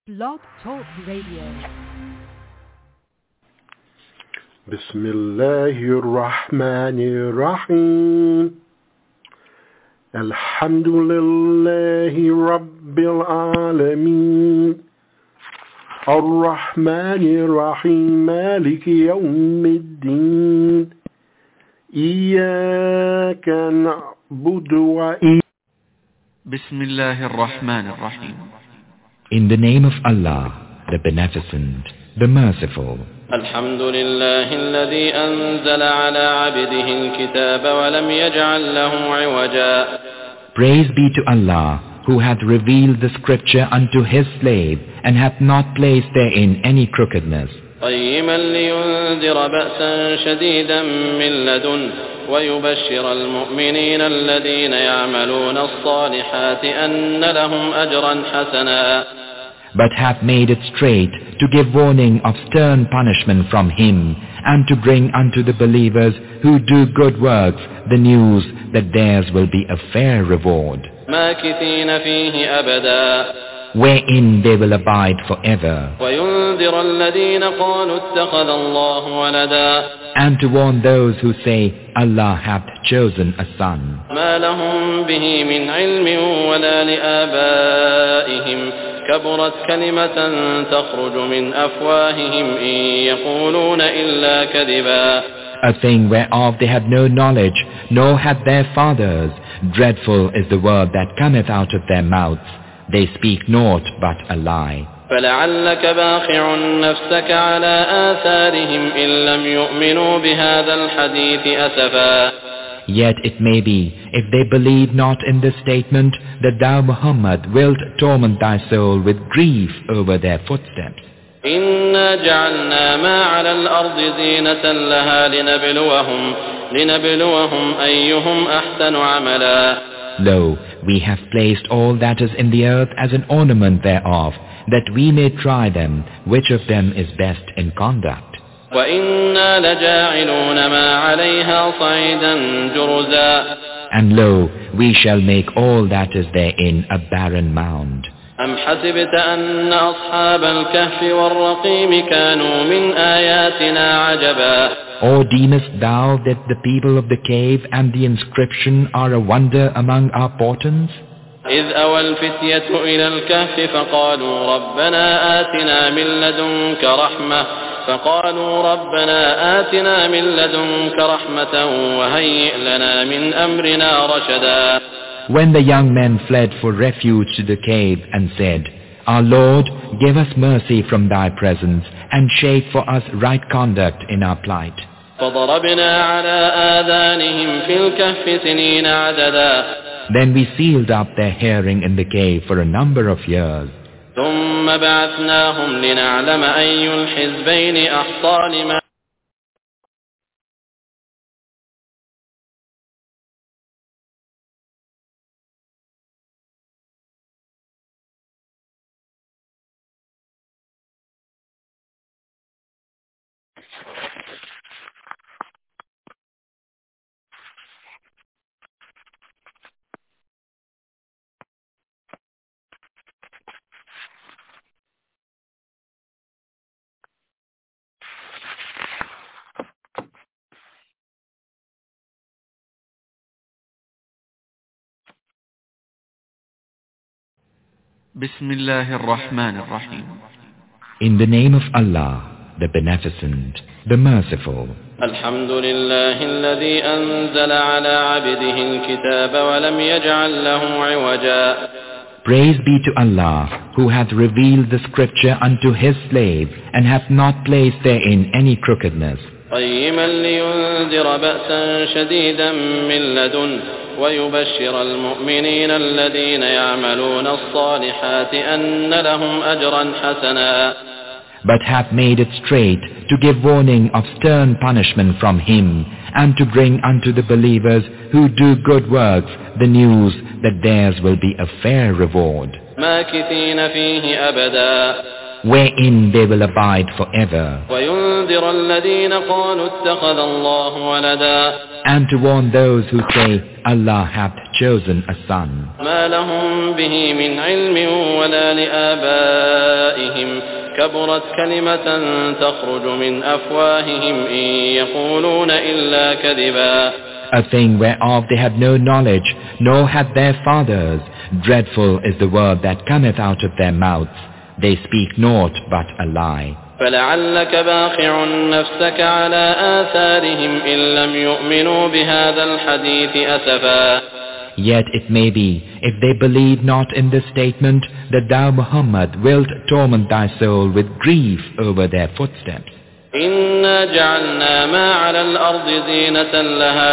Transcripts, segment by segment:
Blog Talk Radio. بسم الله الرحمن الرحيم الحمد لله رب العالمين الرحمن الرحيم مالك يوم الدين إياك نعبد بسم الله الرحمن الرحيم. In the name of Allah, the Beneficent, the Merciful. الحمد لله الذي أنزل على عبده الكتاب ولم يجعل له عوجا. Praise be to Allah, who hath revealed the scripture unto his slave, and hath not placed therein any crookedness. قيما لينذر بأسا شديدا من لدنه ويبشر المؤمنين الذين يعملون الصالحات أن لهم أجرا حسنا. But hath made it straight to give warning of stern punishment from him, and to bring unto the believers who do good works the news that theirs will be a fair reward, ماكثين فيه أبدا. wherein they will abide forever, وينذر الذين قالوا اتخذ الله ولدا. and to warn those who say, Allah hath chosen a son. ما لهم به من علم ولا لآبائهم كبرت كلمة تخرج من أفواههم إن يقولون إلا كذبا. A thing whereof they had no knowledge, nor had their fathers. Dreadful is the word that cometh out of their mouths. They speak naught but a lie. فلعلك باخع نفسك على آثارهم إن لم يؤمنوا بهذا الحديث أسفا. Yet it may be, if they believe not in this statement, that thou Muhammad wilt torment thy soul with grief over their footsteps. إنا جعلنا ما على الأرض زينة لها لنبلوهم أيهم أحسن عملا. Lo, we have placed all that is in the earth as an ornament thereof, that we may try them, which of them is best in conduct. وإنا لجاعلون ما عليها صعيدا جرزا. And lo, we shall make all that is therein a barren mound. أم حسبت أن أصحاب الكهف والرقيم كانوا من آياتنا عجبا. Or deemest thou that the people of the cave and the inscription are a wonder among our portents? إذ أوى الفتية إلى الكهف فقالوا ربنا آتنا من لدنك رحمة وهيئ لنا من أمرنا رشدا. When the young men fled for refuge to the cave and said, Our Lord, give us mercy from thy presence and shape for us right conduct in our plight. فضربنا على آذانهم في الكهف سنين عددا. Then we sealed up their hearing in the cave for a number of years. ثم بعثناهم لنعلم أي الحزبين أحصى لما. بسم الله الرحمن الرحيم. In the name of Allah, the Beneficent, the Merciful. الحمد لله الذي أنزل على عبده الكتاب ولم يجعل له عوجا. Praise be to Allah, who hath revealed the scripture unto his slave, and hath not placed therein any crookedness. قيما لينذر بأسا شديدا من لدنه ويبشر المؤمنين الذين يعملون الصالحات أن لهم أجرا حسنا. But hath made it straight to give warning of stern punishment from him, and to bring unto the believers who do good works the news that theirs will be a fair reward, ماكثين فيه أبدا. wherein they will abide forever, وينذر الذين قالوا اتخذ الله ولدا. and to warn those who say, Allah hath chosen a son. ما لهم به من علم ولا لآبائهم آبائهم كبرت كلمة تخرج من أفواههم إن يقولون إلا كذبا. A thing whereof they had no knowledge, nor had their fathers. Dreadful is the word that cometh out of their mouths. They speak naught but a lie. فلعلك باخع نفسك على آثارهم إن لم يؤمنوا بهذا الحديث أسفا. Yet it may be, if they believe not in this statement, that thou Muhammad wilt torment thy soul with grief over their footsteps. إنا جعلنا ما على الأرض زينة لها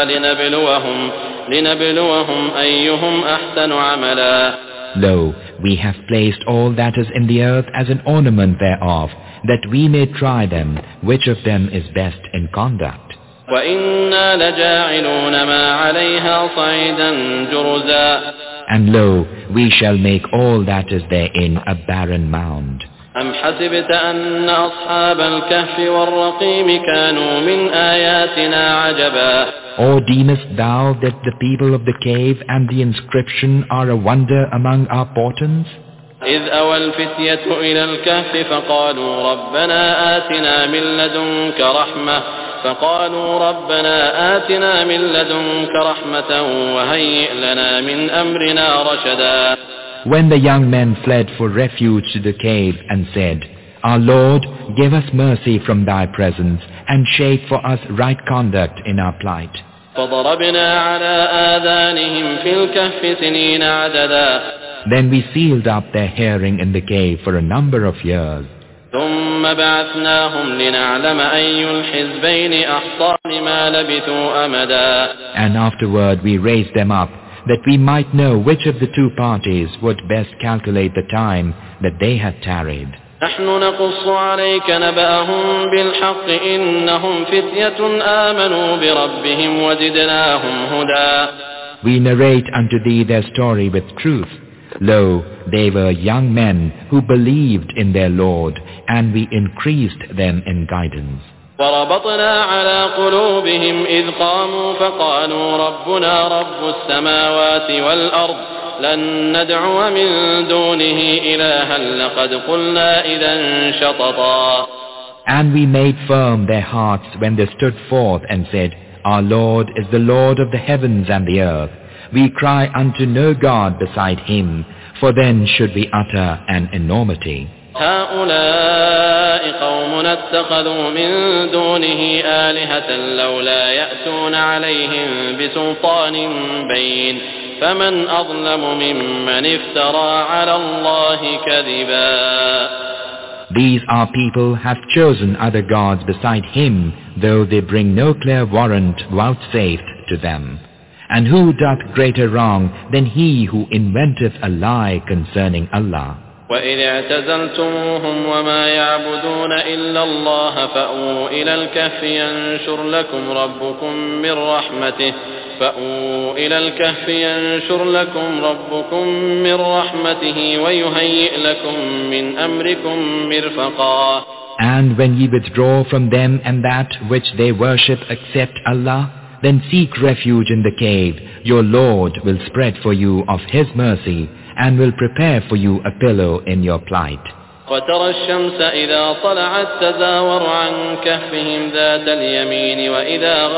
لنبلوهم أيهم أحسن عملا. Lo, we have placed all that is in the earth as an ornament thereof, that we may try them, which of them is best in conduct. وَإِنَّا لَجَاعِلُونَ مَا عَلَيْهَا صَعِيدًا جُرُزًا. And lo, we shall make all that is therein a barren mound. أَمْ حَسِبْتَ أَنَّ أَصْحَابَ الْكَهْفِ وَالرَّقِيمِ كَانُوا مِنْ آيَاتِنَا عَجَبًا. Or deemest thou that the people of the cave and the inscription are a wonder among our portents? إذ أوى الفتية إلى الكهف فقالوا ربنا آتنا من لدنك رحمة وهيئ لنا من أمرنا رشدا. When the young men fled for refuge to the cave and said, Our Lord, give us mercy from thy presence and shape for us right conduct in our plight. فضربنا على آذانهم في الكهف سنين عددا. Then we sealed up their hearing in the cave for a number of years. ثم بعثناهم لنعلم أي الحزبين أحصى لما لبثوا أمدا. And afterward we raised them up, that we might know which of the two parties would best calculate the time that they had tarried. نحن نقص عليك نبأهم بالحق إنهم فتية آمنوا بربهم وزدناهم هدى. We narrate unto thee their story with truth. Lo, they were young men who believed in their Lord, and we increased them in guidance. وربطنا على قلوبهم إذ قاموا فقالوا ربنا رب السماوات والأرض لن ندعو من دونه إلها لقد قلنا إذا شططا. And we made firm their hearts when they stood forth and said, Our Lord is the Lord of the heavens and the earth. We cry unto no God beside him, for then should we utter an enormity. هؤلاء قوم اتخذوا من دونه آلهة لولا يأتون عليهم بسلطان بين فمن أظلم ممن افترى على الله كذبا. These our people have chosen other gods beside him, though they bring no clear warrant vouchsafed to them. And who doth greater wrong than he who inventeth a lie concerning Allah? وَإِذِ اعْتَزَلْتُمُوهُمْ وَمَا يَعْبُدُونَ إِلَّا اللَّهَ فَأْوُوا إِلَى الْكَهْفِ يَنشُرْ لَكُمْ رَبُّكُمْ مِنْ رَحْمَتِهِ وَيُهَيِّئْ لَكُمْ مِنْ أَمْرِكُمْ مِرْفَقًا. And when ye withdraw from them and that which they worship except Allah, then seek refuge in the cave. Your Lord will spread for you of His mercy and will prepare for you a pillow in your plight. وَتَرَى الشَّمْسَ إِذَا طَلَعَتْ تَزَاوَرُ عَنْ كَهْفِهِمْ ذَاتَ الْيَمِينِ وَإِذَا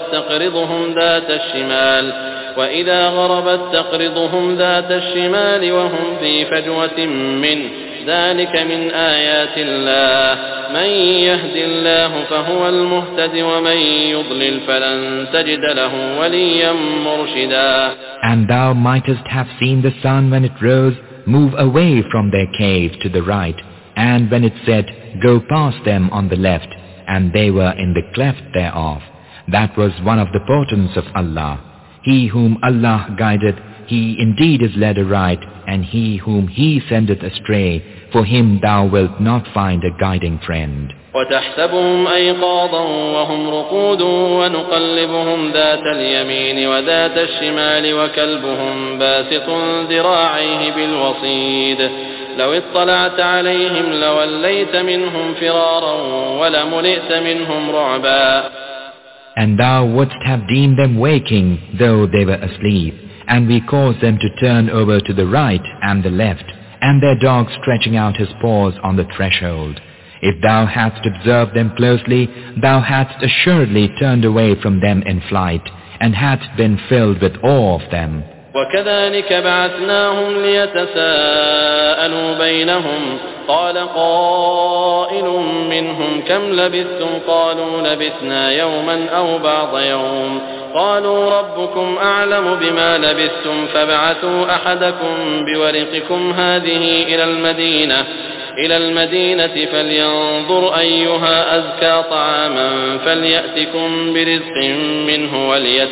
غَرَبَتْ تَقْرِضُهُمْ ذَاتَ الشِّمَالِ وَهُمْ فِي فَجْوَةٍ مِّنْهُ ذَلِكَ مِنْ آيَاتِ اللَّهِ مَنْ يَهْدِ اللَّهُ فَهُوَ الْمُهْتَدِ وَمَنْ يُضْلِلْ فَلَنْ تَجِدَ لَهُ وَلِيًّا مُرْشِدًا. And thou mightest have seen the sun when it rose move away from their cave to the right, and when it set, go past them on the left, and they were in the cleft thereof. That was one of the portents of Allah. He whom Allah guideth, he indeed is led aright, and he whom he sendeth astray, for him thou wilt not find a guiding friend. وتحسبهم أيقاظا وهم رقود ونقلبهم ذات اليمين وذات الشمال وكلبهم باسط ذراعيه بالوصيد لو اطلعت عليهم لوليت منهم فرارا ولملئت منهم رعبا. And thou wouldst have deemed them waking, though they were asleep, and we caused them to turn over to the right and the left, and their dog stretching out his paws on the threshold. If thou hadst observed them closely, thou hadst assuredly turned away from them in flight, and hadst been filled with awe of them. وكذلك بعثناهم ليتساءلوا بينهم قال قائل منهم كم لبثتم قالوا لبثنا يوما أو بعض يوم قالوا ربكم أعلم بما لبثتم فابعثوا أحدكم بورقكم هذه إلى المدينة فلينظر أيها أزكى طعاما فليأتكم برزق منه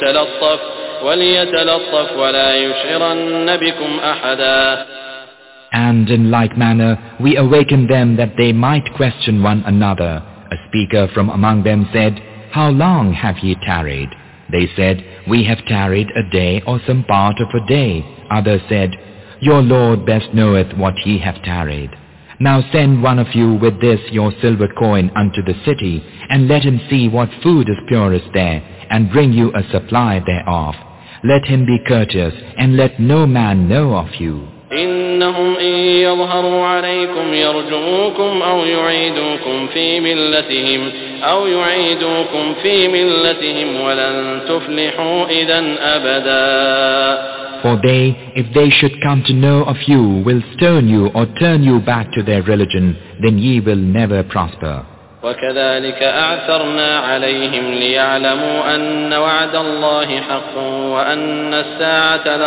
وليتلطف ولا يشعرن بكم أحدا. And in like manner we awakened them that they might question one another. A speaker from among them said, How long have ye tarried? They said, We have tarried a day or some part of a day. Others said, Your Lord best knoweth what ye have tarried. Now send one of you with this your silver coin unto the city, and let him see what food is purest there, and bring you a supply thereof. Let him be courteous, and let no man know of you. إنهم إن يظهروا عليكم يرجموكم أو يعيدوكم في ملتهم ولن تفلحوا إذا أبدا. For they, if they should come to know of you, will stone you or turn you back to their religion, then ye will never prosper. وكذلك أعثرنا عليهم ليعلموا أن وعد الله حق وأن الساعة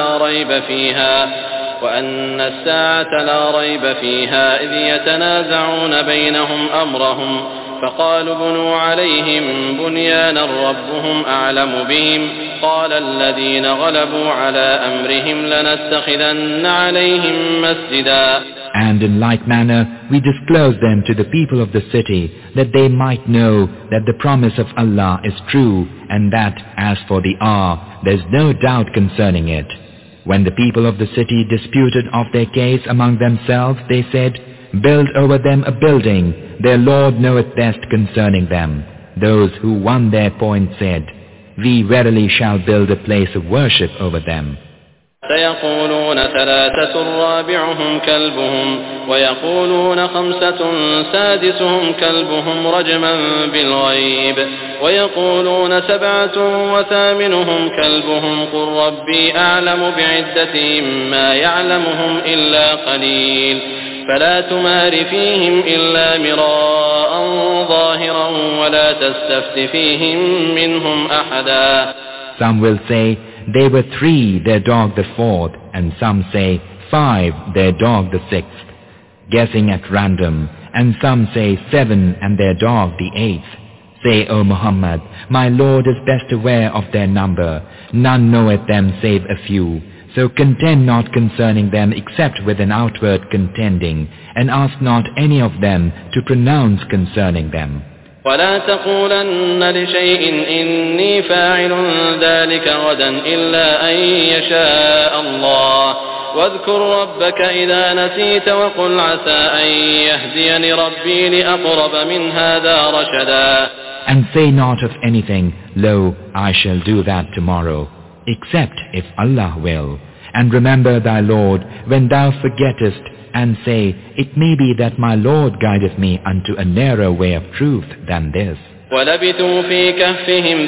لا ريب فيها إذ يتنازعون بينهم أمرهم فقالوا بنوا عليهم بنيانا ربهم أعلم بهم قال الذين غلبوا على أمرهم لنتخذن عليهم مسجدا. And in like manner we disclosed them to the people of the city, that they might know that the promise of Allah is true, and that as for the hour there is no doubt concerning it. When the people of the city disputed of their case among themselves, they said, Build over them a building, their Lord knoweth best concerning them. Those who won their point said, We verily shall build a place of worship over them. سيقولون ثلاثة رابعهم كلبهم ويقولون خمسة سادسهم كلبهم رجما بالغيب ويقولون سبعة وثامنهم كلبهم قل ربي أعلم بعدتهم ما يعلمهم إلا قليل فلا تمار فيهم إلا مراء ظاهرا ولا تستفت فيهم منهم أحدا. Some will say, They were 3, their dog the 4th, and some say 5, their dog the 6th, guessing at random, and some say 7 and their dog the 8th. Say, O Muhammad, my Lord is best aware of their number, none knoweth them save a few, so contend not concerning them except with an outward contending, and ask not any of them to pronounce concerning them. ولا تقولن لشيء إني فاعل ذلك غدا إلا أن يشاء الله واذكر ربك إذا نسيت وقل عسى أن يهديني ربي لأقرب من هذا رشدا. And say not of anything, Lo, I shall do that tomorrow, except if Allah will. And remember thy Lord when thou forgettest, and say, It may be that my Lord guideth me unto a nearer way of truth than this. وَلَبِثُوا فِي كَهْفِهِمْ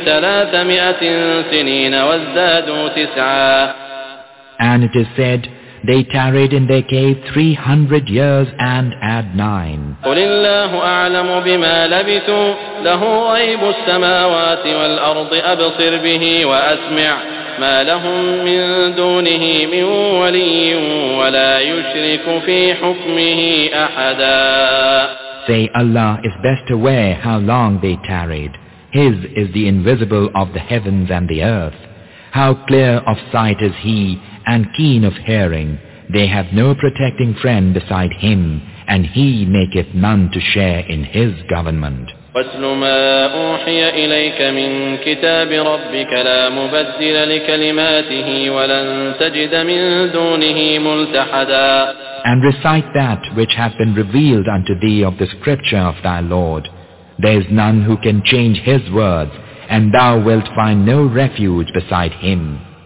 300 سِنِينَ وَازْدَادُوا 9. And it is said, They tarried in their cave 300 years and add 9. قُلِ اللَّهُ أَعْلَمُ بِمَا لَبِثُوا لَهُ غَيْبُ السَّمَاوَاتِ وَالْأَرْضِ أَبْصِرْ بِهِ وَأَسْمِعْ ما لهم من دونه من ولي ولا يشرك في حكمه أحدا. Say, Allah is best aware how long they tarried. His is the invisible of the heavens and the earth. How clear of sight is He and keen of hearing. They have no protecting friend beside Him, and He maketh none to share in His government. وَاتْلُ مَا أُوحِيَ إِلَيْكَ مِنْ كِتَابِ رَبِّكَ لَا مُبَدِّلَ لِكَلِمَاتِهِ وَلَنْ تَجِدَ مِنْ دُونِهِ مُلْتَحَدًا. And recite that which hath been revealed unto thee of the scripture of thy Lord. There is none who can change His words, and thou wilt find no refuge beside Him.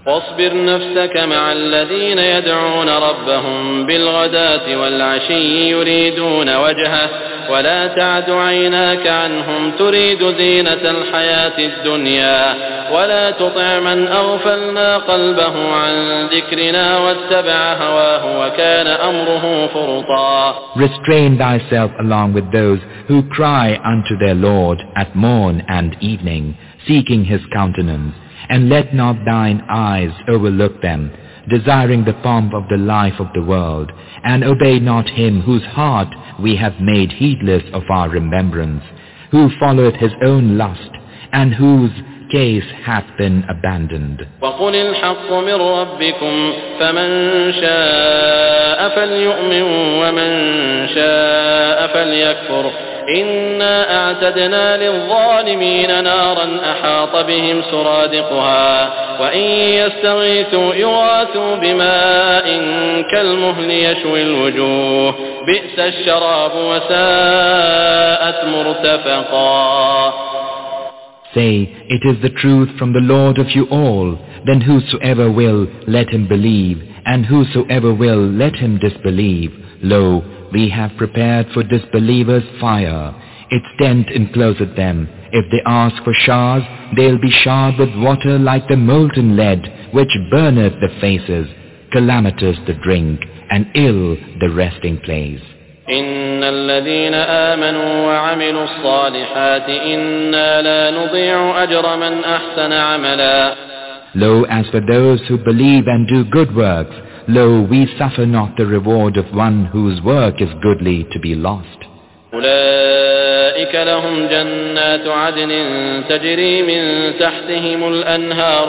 واصبر نفسك مع الذين يدعون ربهم بالغداة والعشي يريدون وجهه ولا تعد عيناك عنهم تريد زينة الحياة الدنيا ولا تطع من أغفلنا قلبه عن ذكرنا واتبع هواه وكان أمره فرطا. Restrain thyself along with those who cry unto their Lord at morn and evening, seeking his countenance. And let not thine eyes overlook them, desiring the pomp of the life of the world, and obey not him whose heart we have made heedless of our remembrance, who followeth his own lust, and whose case hath been abandoned. وَقُلِ الْحَقُّ مِنْ رَبِّكُمْ فَمَنْ شَاءَ فَلْيُؤْمِنْ وَمَنْ شَاءَ فَلْيَكْفُرْ إِنَّا أَعْتَدْنَا لِلظَّالِمِينَ نَارًا أَحَاطَ بِهِمْ سُرَادِقُهَا وَإِنْ يَسْتَغِيثُوا يُغَاثُوا بِمَاءٍ كَالْمُهْلِ يَشْوِي الْوُجُوهَ بِئْسَ الشَّرَابُ وَسَاءَتْ مُرْتَفَقًا. Say, it is the truth from the Lord of you all. Then whosoever will, let him believe, and whosoever will, let him disbelieve. Lo, we have prepared for disbelievers fire. Its tent encloseth them. If they ask for showers, they'll be showered with water like the molten lead, which burneth the faces. Calamitous the drink, and ill the resting place. إن الذين آمنوا وعملوا الصالحات إنا لا نضيع أجر من أحسن عملا. Lo, as for those who believe and do good works, lo, we suffer not the reward of one whose work is goodly to be lost. أولئك لهم جنات عدن تجري من تحتهم الأنهار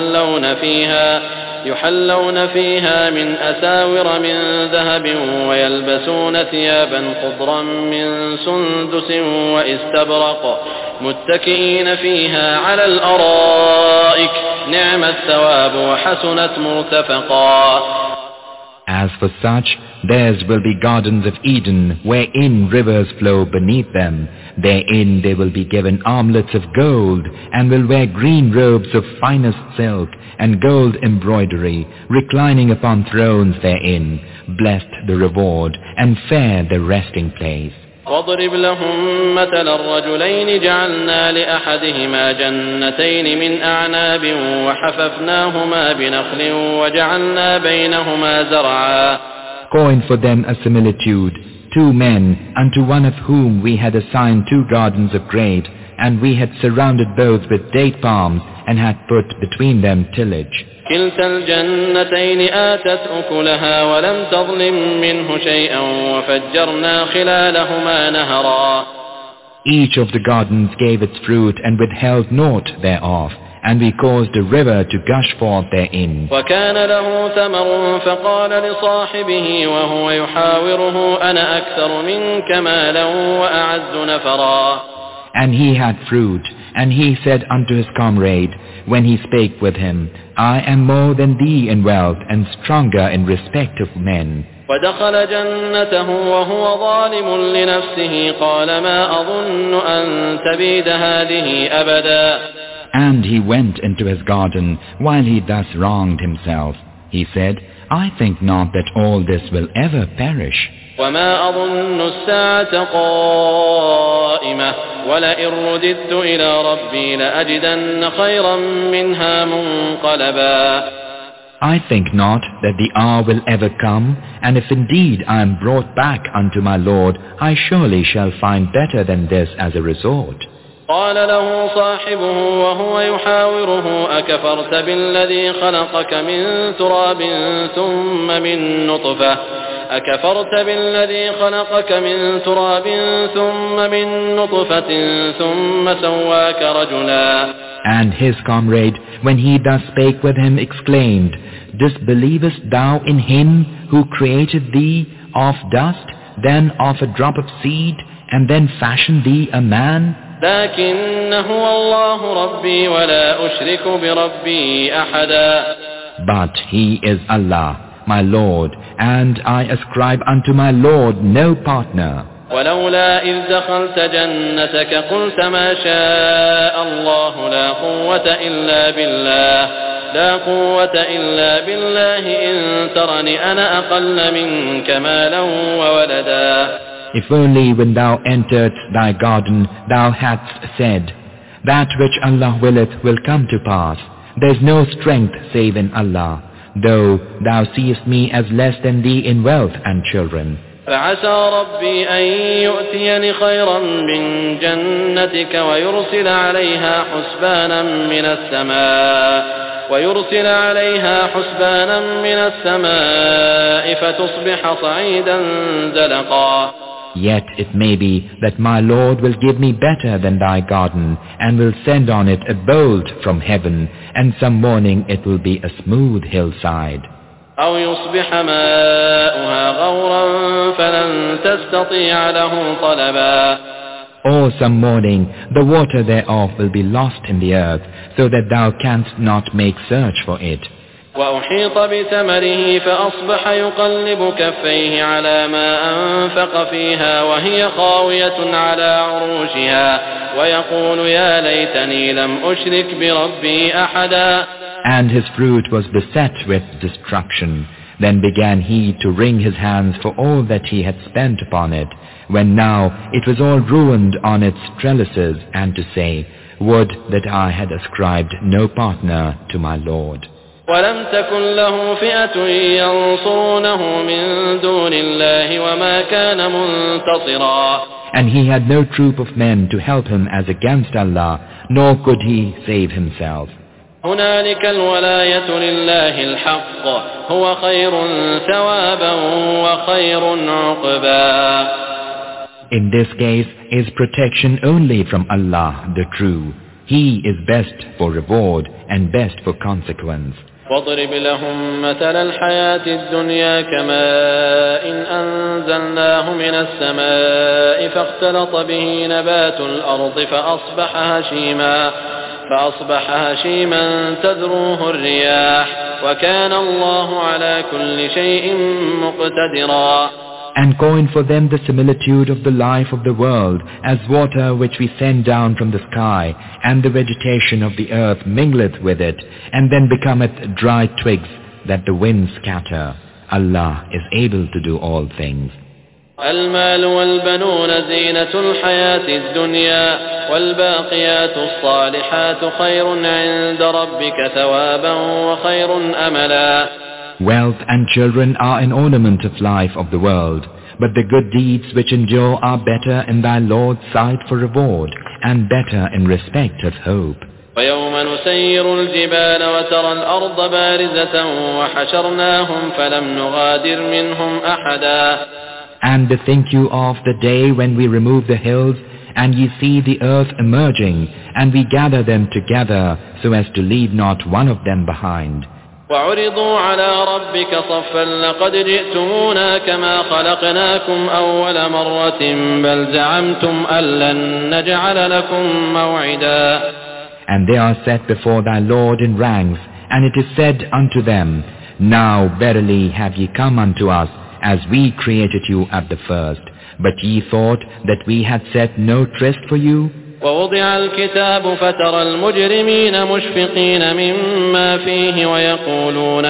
يحلون فيها من أساور من ذهب ويلبسون ثيابا خضرا من سندس واستبرق متكئين فيها على الأرائك نعم الثواب وحسنت مرتفقا. As for such, theirs will be gardens of Eden, wherein rivers flow beneath them. Therein they will be given armlets of gold, and will wear green robes of finest silk, and gold embroidery, reclining upon thrones therein. Blessed the reward, and fair the resting place. واضرب لهم مثل الرجلين جعلنا لأحدهما جنتين من أعناب وحففناهما بنخل وجعلنا بينهما زرعا. Coin for them a similitude, 2 men, unto one of whom we had assigned 2 gardens of grapes, and we had surrounded both with date palms, and had put between them tillage. كلتا الجنتين آتت أكلها ولم تظلم منه شيئا وفجرنا خلالهما نهرا. Each of the gardens gave its fruit and withheld naught thereof, and we caused a river to gush forth therein. وكان له ثمر فقال لصاحبه وهو يحاوره أنا أكثر منك مالا وأعز نفرا. And he had fruit, and he said unto his comrade, when he spake with him, I am more than thee in wealth and stronger in respect of men. ودخل جنته وهو ظالم لنفسه قال ما أظن أن تبيد هذه أبدا. And he went into his garden while he thus wronged himself. He said, I think not that all this will ever perish. وما أظن الساعة قائمة ولئن رددت إلى ربي لأجدن خيرا منها منقلبا. I think not that the hour will ever come, and if indeed I am brought back unto my Lord, I surely shall find better than this as a resort. قال له صاحبه وهو يحاوره أكفرت بالذي خلقك من تراب ثم من نطفة ثم سواك رجلا. And his comrade, when he thus spake with him, exclaimed, Disbelievest thou in him who created thee of dust, then of a drop of seed, and then fashioned thee a man? لكن هو الله ربي ولا أشرك بربي أحدا. But he is Allah, my Lord, and I ascribe unto my Lord no partner. ولولا إذ دخلت جنتك قلت ما شاء الله لا قوة إلا بالله لا قوة إلا بالله إن ترني أنا أقل منك مالا وولدا. If only when thou enteredst thy garden thou hadst said, that which Allah willeth will come to pass. There is no strength save in Allah, though thou seest me as less than thee in wealth and children. فعسى ربي أن يؤتيني خيرا من جنتك ويرسل عليها حسبانا من السماء فتصبح صعيدا زلقا. Yet it may be that my Lord will give me better than thy garden, and will send on it a bolt from heaven, and some morning it will be a smooth hillside. أو يصبح ماؤها غورا فلن تستطيع له طلبا. Or some morning the water thereof will be lost in the earth, so that thou canst not make search for it. وأحيط بثمره فأصبح يقلب كفيه على ما أنفق فيها وهي خاوية على عروشها ويقول يا ليتني لم أشرك بربي أحدا. And his fruit was beset with destruction. Then began he to wring his hands for all that he had spent upon it, when now it was all ruined on its trellises, and to say, would that I had ascribed no partner to my Lord. ولم تكن له فئة ينصرونه من دون الله وما كان منتصرا. And he had no troop of men to help him as against Allah, nor could he save himself. هنالك الولاية لله الحق هو خير ثوابا وخير عقبا. In this case is protection only from Allah, the true. He is best for reward and best for consequence. واضرب لهم مثل الحياة الدنيا كماء أنزلناه من السماء فاختلط به نبات الأرض فأصبح هشيما تذروه الرياح وكان الله على كل شيء مقتدرا. And coin for them the similitude of the life of the world as water which we send down from the sky, and the vegetation of the earth mingleth with it, and then becometh dry twigs that the winds scatter. Allah is able to do all things. المال والبنون زينة الحياة الدنيا والباقيات الصالحات خير عند ربك ثوابا وخير أملا. Wealth and children are an ornament of life of the world, but the good deeds which endure are better in thy Lord's sight for reward, and better in respect of hope. ويوم نسير الجبال وترى الأرض بارزة وحشرناهم فلم نغادر منهم أحدا. And bethink you of the day when we remove the hills, and ye see the earth emerging, and we gather them together so as to leave not one of them behind. وعرضوا على ربك صفا لقد جئتمونا كما خلقناكم أول مرة بل زعمتم أن لن نجعل لكم موعدا. And they are set before thy Lord in ranks, and it is said unto them, now verily have ye come unto us as we created you at the first, but ye thought that we had set no tryst for you. ووضع الكتاب فترى المجرمين مشفقين مما فيه ويقولون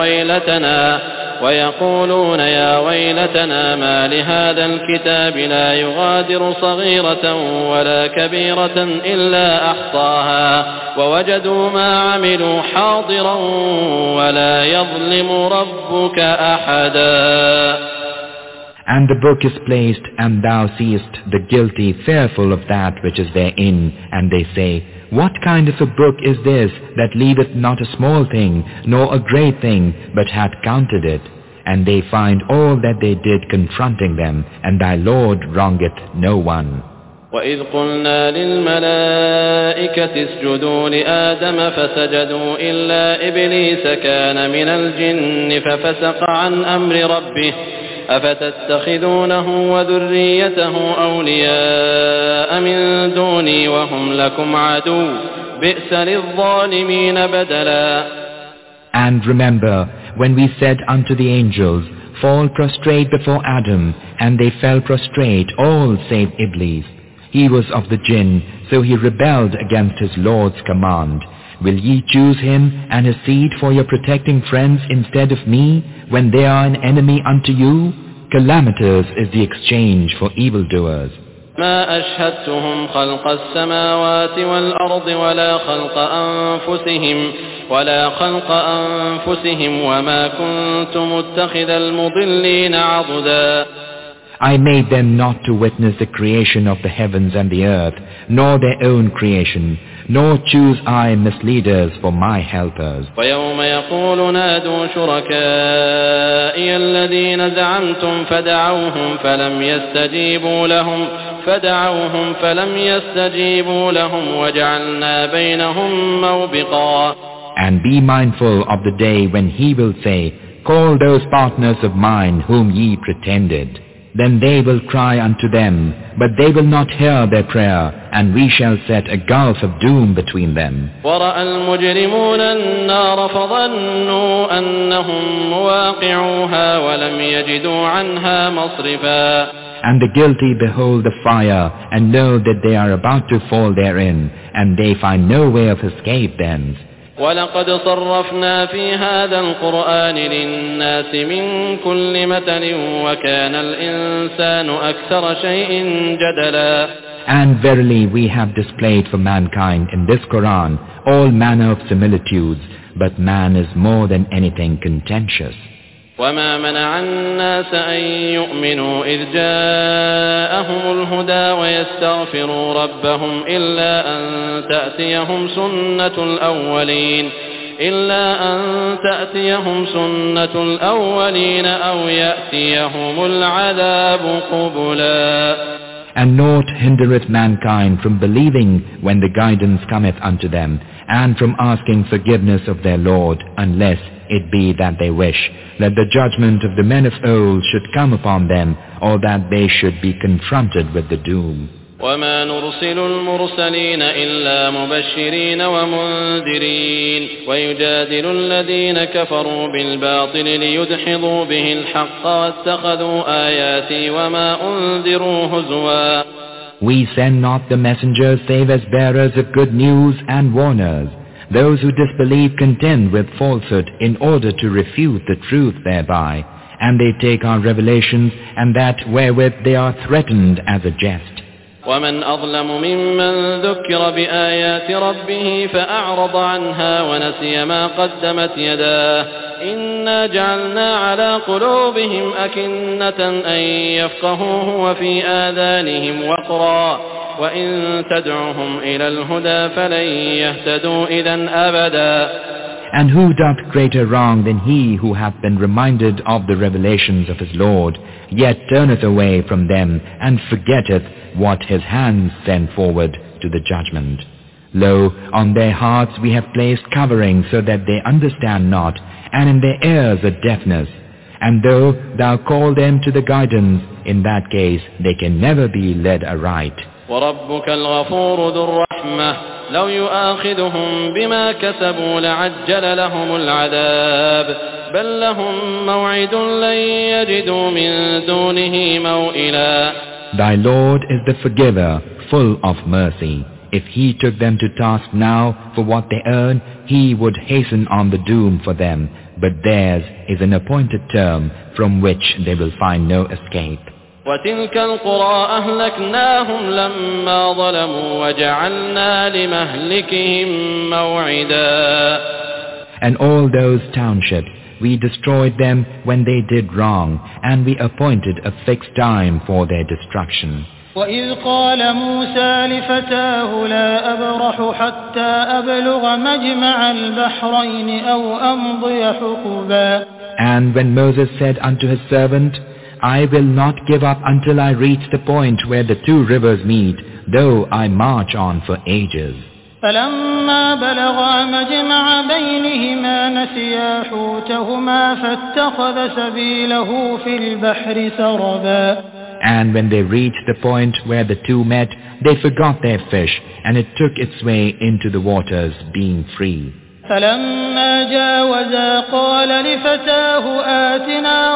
يا ويلتنا ما لهذا الكتاب لا يغادر صغيرة ولا كبيرة إلا أحصاها ووجدوا ما عملوا حاضرا ولا يظلم ربك أحدا. And the book is placed, and thou seest the guilty fearful of that which is therein, and they say, what kind of a book is this that leaveth not a small thing, nor a great thing, but hath counted it? And they find all that they did confronting them, and thy Lord wrongeth no one. وَإِذْ قُلْنَا لِلْمَلَائِكَةِ اسْجُدُوا لِآدَمَ فَسَجَدُوا إِلَّا إِبْلِيسَ كَانَ مِنَ الْجِنِّ فَفَسَقَ عَنْ أَمْرِ رَبِّهِ أفتتخذونه وذريته أولياء من دوني وهم لكم عدو بئس للظالمين بدلا. And remember when we said unto the angels, fall prostrate before Adam, and they fell prostrate all save Iblis. He was of the jinn, so he rebelled against his Lord's command. Will ye choose him and his seed for your protecting friends instead of me, when they are an enemy unto you? Calamitous is the exchange for evildoers. ما أشهدتهم خلق السماوات والأرض ولا خلق أنفسهم وما كنت متخذ المضلين عضدا. I made them not to witness the creation of the heavens and the earth, nor their own creation, nor choose I misleaders for my helpers. ويوم يقول نادوا شركائي الذين زعمتم فدعوهم فلم يستجيبوا لهم وجعلنا بينهم موبقا. And be mindful of the day when he will say, Call those partners of mine whom ye pretended. Then they will cry unto them, but they will not hear their prayer, and we shall set a gulf of doom between them. وَرَأَى الْمُجْرِمُونَ النَّارَ فَظَنُّوا أَنَّهُمْ مُوَاقِعُوهَا وَلَمْ يَجِدُوا عَنْهَا مَصْرِفًا. And the guilty behold the fire, and know that they are about to fall therein, and they find no way of escape thence. وَلَقَدْ صَرَّفْنَا فِي هَذَا الْقُرْآنِ لِلنَّاسِ مِنْ كُلِّ مَثَلٍ وَكَانَ الْإِنسَانُ أَكْثَرَ شَيْءٍ جَدَلًا. And verily we have displayed for mankind in this Quran all manner of similitudes, but man is more than anything contentious. وَمَا مَنَعَ النَّاسَ أَن يُؤْمِنُوا إِذْ جَاءَهُمُ الْهُدَى وَيَسْتَغْفِرُوا رَبَّهُمْ إِلَّا أَن تَأْتِيَهُمْ سُنَّةُ الْأَوَّلِينَ أَوْ يَأْتِيَهُمُ الْعَذَابُ قُبُلًا. And naught hindereth mankind from believing when the guidance cometh unto them, and from asking forgiveness of their Lord, unless it be that they wish that the judgment of the men of old should come upon them, or that they should be confronted with the doom. وَمَا نُرْسِلُ الْمُرْسَلِينَ إِلَّا مُبَشِّرِينَ وَمُنذِرِينَ وَيُجَادِلُ الَّذِينَ كَفَرُوا بِالْبَاطِلِ لِيُدْحِضُوا بِهِ الْحَقَّ وَاتَّخَذُوا آيَاتِي وَمَا أُنذِرُوا هُزُوًا. We send not the messengers save as bearers of good news and warners. Those who disbelieve contend with falsehood in order to refute the truth thereby, and they take our revelations and that wherewith they are threatened as a jest. وَمَنْ أَظْلَمُ مِمَّنْ ذُكِّرَ بِآيَاتِ رَبِّهِ فَأَعْرَضَ عَنْهَا وَنَسِيَ مَا قَدَّمَتْ يَدَاهُ إِنَّا جَعَلْنَا عَلَى قُلُوبِهِمْ أَكِنَّةً أَن يَفْقَهُوهُ وَفِي آذَانِهِمْ وَقْرًا وَإِن تَدْعُهُمْ إِلَى الْهُدَى فَلَن يَهْتَدُوا إِذًا أَبَدًا. And who doth greater wrong than he who hath been reminded of the revelations of his Lord, yet turneth away from them and forgetteth what his hands send forward to the judgment? Lo, on their hearts we have placed covering so that they understand not, and in their ears a deafness. And though thou call them to the guidance, in that case they can never be led aright. وَرَبُّكَ الْغَفُورُ ذُو الرَّحْمَةِ لَوْ يُؤَاخِذُهُم بِمَا كَسَبُوا لَعَجَّلَ لَهُمُ الْعَذَابَ بَل لَّهُم مَّوْعِدٌ لَّن يَجِدُوا مِن دُونِهِ مَوْئِلًا. Thy Lord is the forgiver, full of mercy. If he took them to task now for what they earn, he would hasten on the doom for them, but theirs is an appointed term from which they will find no escape. وَتِلْكَ الْقُرَىٰ أَهْلَكْنَاهُمْ لَمَّا ظَلَمُوا وَجَعَلْنَا لِمَهْلِكِهِم مَّوْعِدًا. And all those townships, we destroyed them when they did wrong, and we appointed a fixed time for their destruction. وَإِذْ قَالَ مُوسَى لِفَتَاهُ لَا أَبْرَحُ حَتَّى أَبْلُغَ مَجْمَعَ الْبَحْرَيْنِ أَوْ أَمْضِيَ حُقُبًا. And when Moses said unto his servant, I will not give up until I reach the point where the two rivers meet, though I march on for ages. فَلَمَّا بَلَغَا مَجْمَعَ بَيْنِهِمَا نَسِيَا حُوتَهُمَا فَاتَّخَذَ سَبِيلَهُ فِي الْبَحْرِ سَرَبًا. And when they reached the point where the two met, they forgot their fish, and it took its way into the waters, being free. فَلَمَّا جَاوَزَا قَالَ لِفَتَاهُ آتِنَا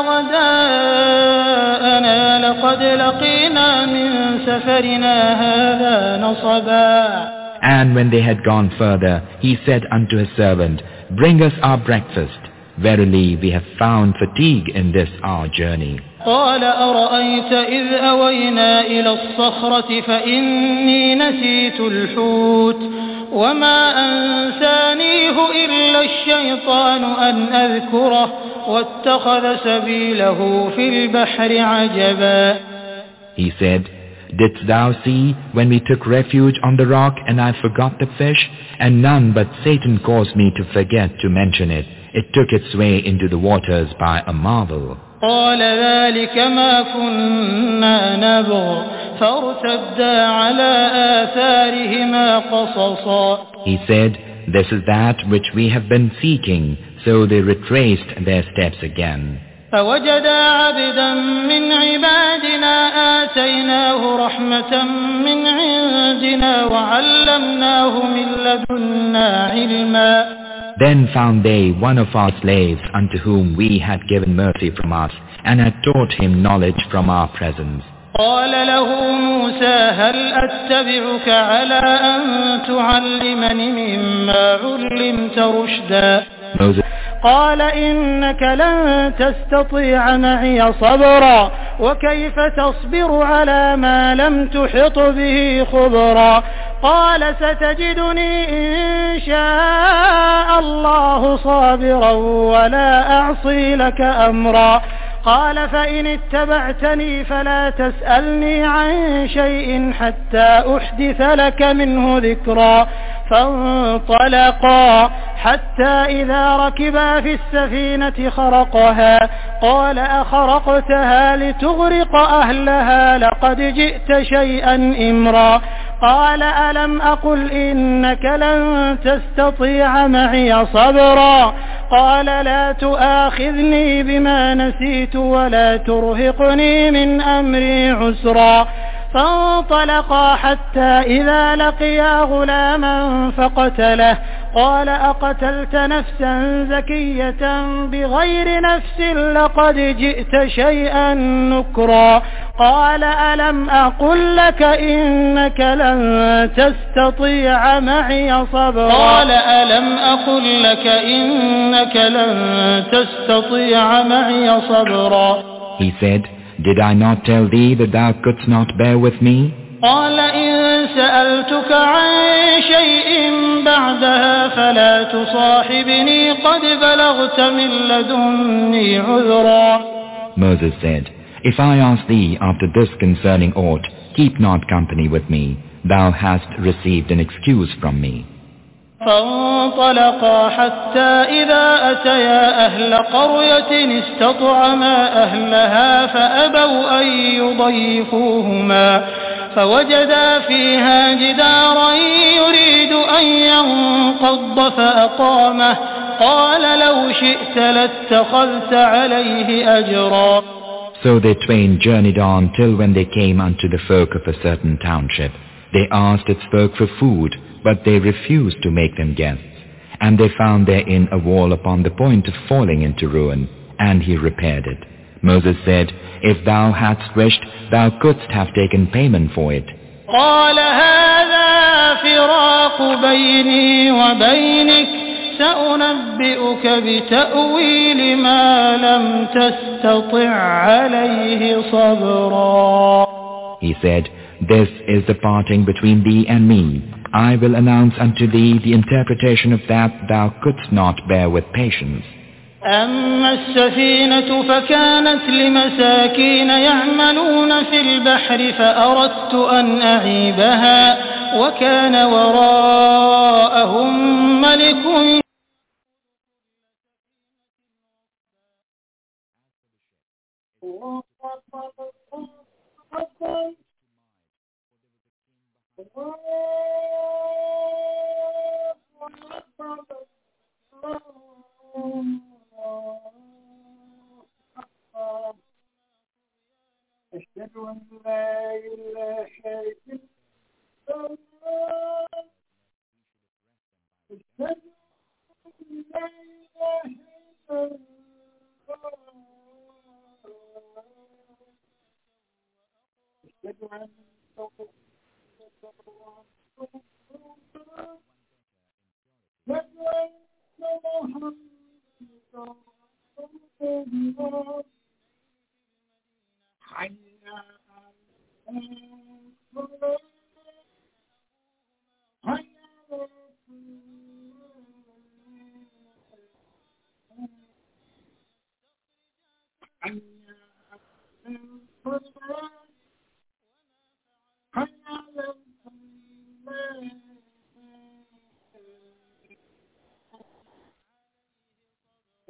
غَدَاءَنَا لَقَدْ لَقِينَا مِنْ سَفَرِنَا هَذَا نَصَبًا. And when they had gone further, he said unto his servant, Bring us our breakfast. Verily we have found fatigue in this our journey. قال أرأيت إذ أوينا إلى الصخرة فإني نسيت الحوت وما أنسانيه إلا الشيطان أن أذكره واتخذ سبيله في البحر عجبا. He said, Didst thou see when we took refuge on the rock and I forgot the fish? And none but Satan caused me to forget to mention it. It took its way into the waters by a marvel. قال ذلك ما كنا نبغ فارتدا على آثارهما قصصا. He said, This is that which we have been seeking. So they retraced their steps again. فوجدا عبدا من عبادنا آتيناه رحمة من عندنا وعلمناه من لدنا علما. Then found they one of our slaves unto whom we had given mercy from us and had taught him knowledge from our presence. قال له موسى هل أتبعك على أن تعلمني مما علمت رشدا. قال إنك لن تستطيع معي صبرا وكيف تصبر على ما لم تحط به خبرا. قال ستجدني إن شاء الله صابرا ولا أعصي لك أمرا. قال فإن اتبعتني فلا تسألني عن شيء حتى أحدث لك منه ذكرا. فانطلقا حتى إذا ركبا في السفينة خرقها قال أخرقتها لتغرق أهلها لقد جئت شيئا إمرا. قال ألم أقل إنك لن تستطيع معي صبرا. قال لا تؤاخذني بما نسيت ولا ترهقني من أمري عسرا. فانطلقا حتى إذا لقيا غلاما فقتله. قال أقتلت نفسا زكية بغير نفس لقد جئت شيئا نكرا. قال ألم أقل لك إنك لن تستطيع معي صبرا. قال ألم أقل لك إنك لن تستطيع معي صبرا. He said, Did I not tell thee that thou couldst not bear with me? قال إن سألتك عن شيء بعدها فلا تصاحبني قد بلغت من لدني عذرا. Moses said, If I ask thee after this concerning aught, keep not company with me. Thou hast received an excuse from me. فانطلقا حتى إذا أتيا أهل قرية استطعما أهلها فأبوا أن يضيفوهما فوجدا فيها جدارا يريد أن ينقض فأقامه. قال لو شئت لاتخذت عليه أجرا. So they twain journeyed on till when they came unto the folk of a certain township. They asked its folk for food, but they refused to make them guests. And they found therein a wall upon the point of falling into ruin, and he repaired it. Moses said, If thou hadst wished, thou couldst have taken payment for it. قال هذا فراق بيني وبينك سأنبئك بتأويل ما لم تستطع عليه صبرا. He said, This is the parting between thee and me. I will announce unto thee the interpretation of that thou couldst not bear with patience. أما السفينة فكانت لمساكين يعملون في البحر فأردت أن أعيبها وكان وراءهم ملك أشهد أن لا إله إلا الله أشهد أن لا إله إلا الله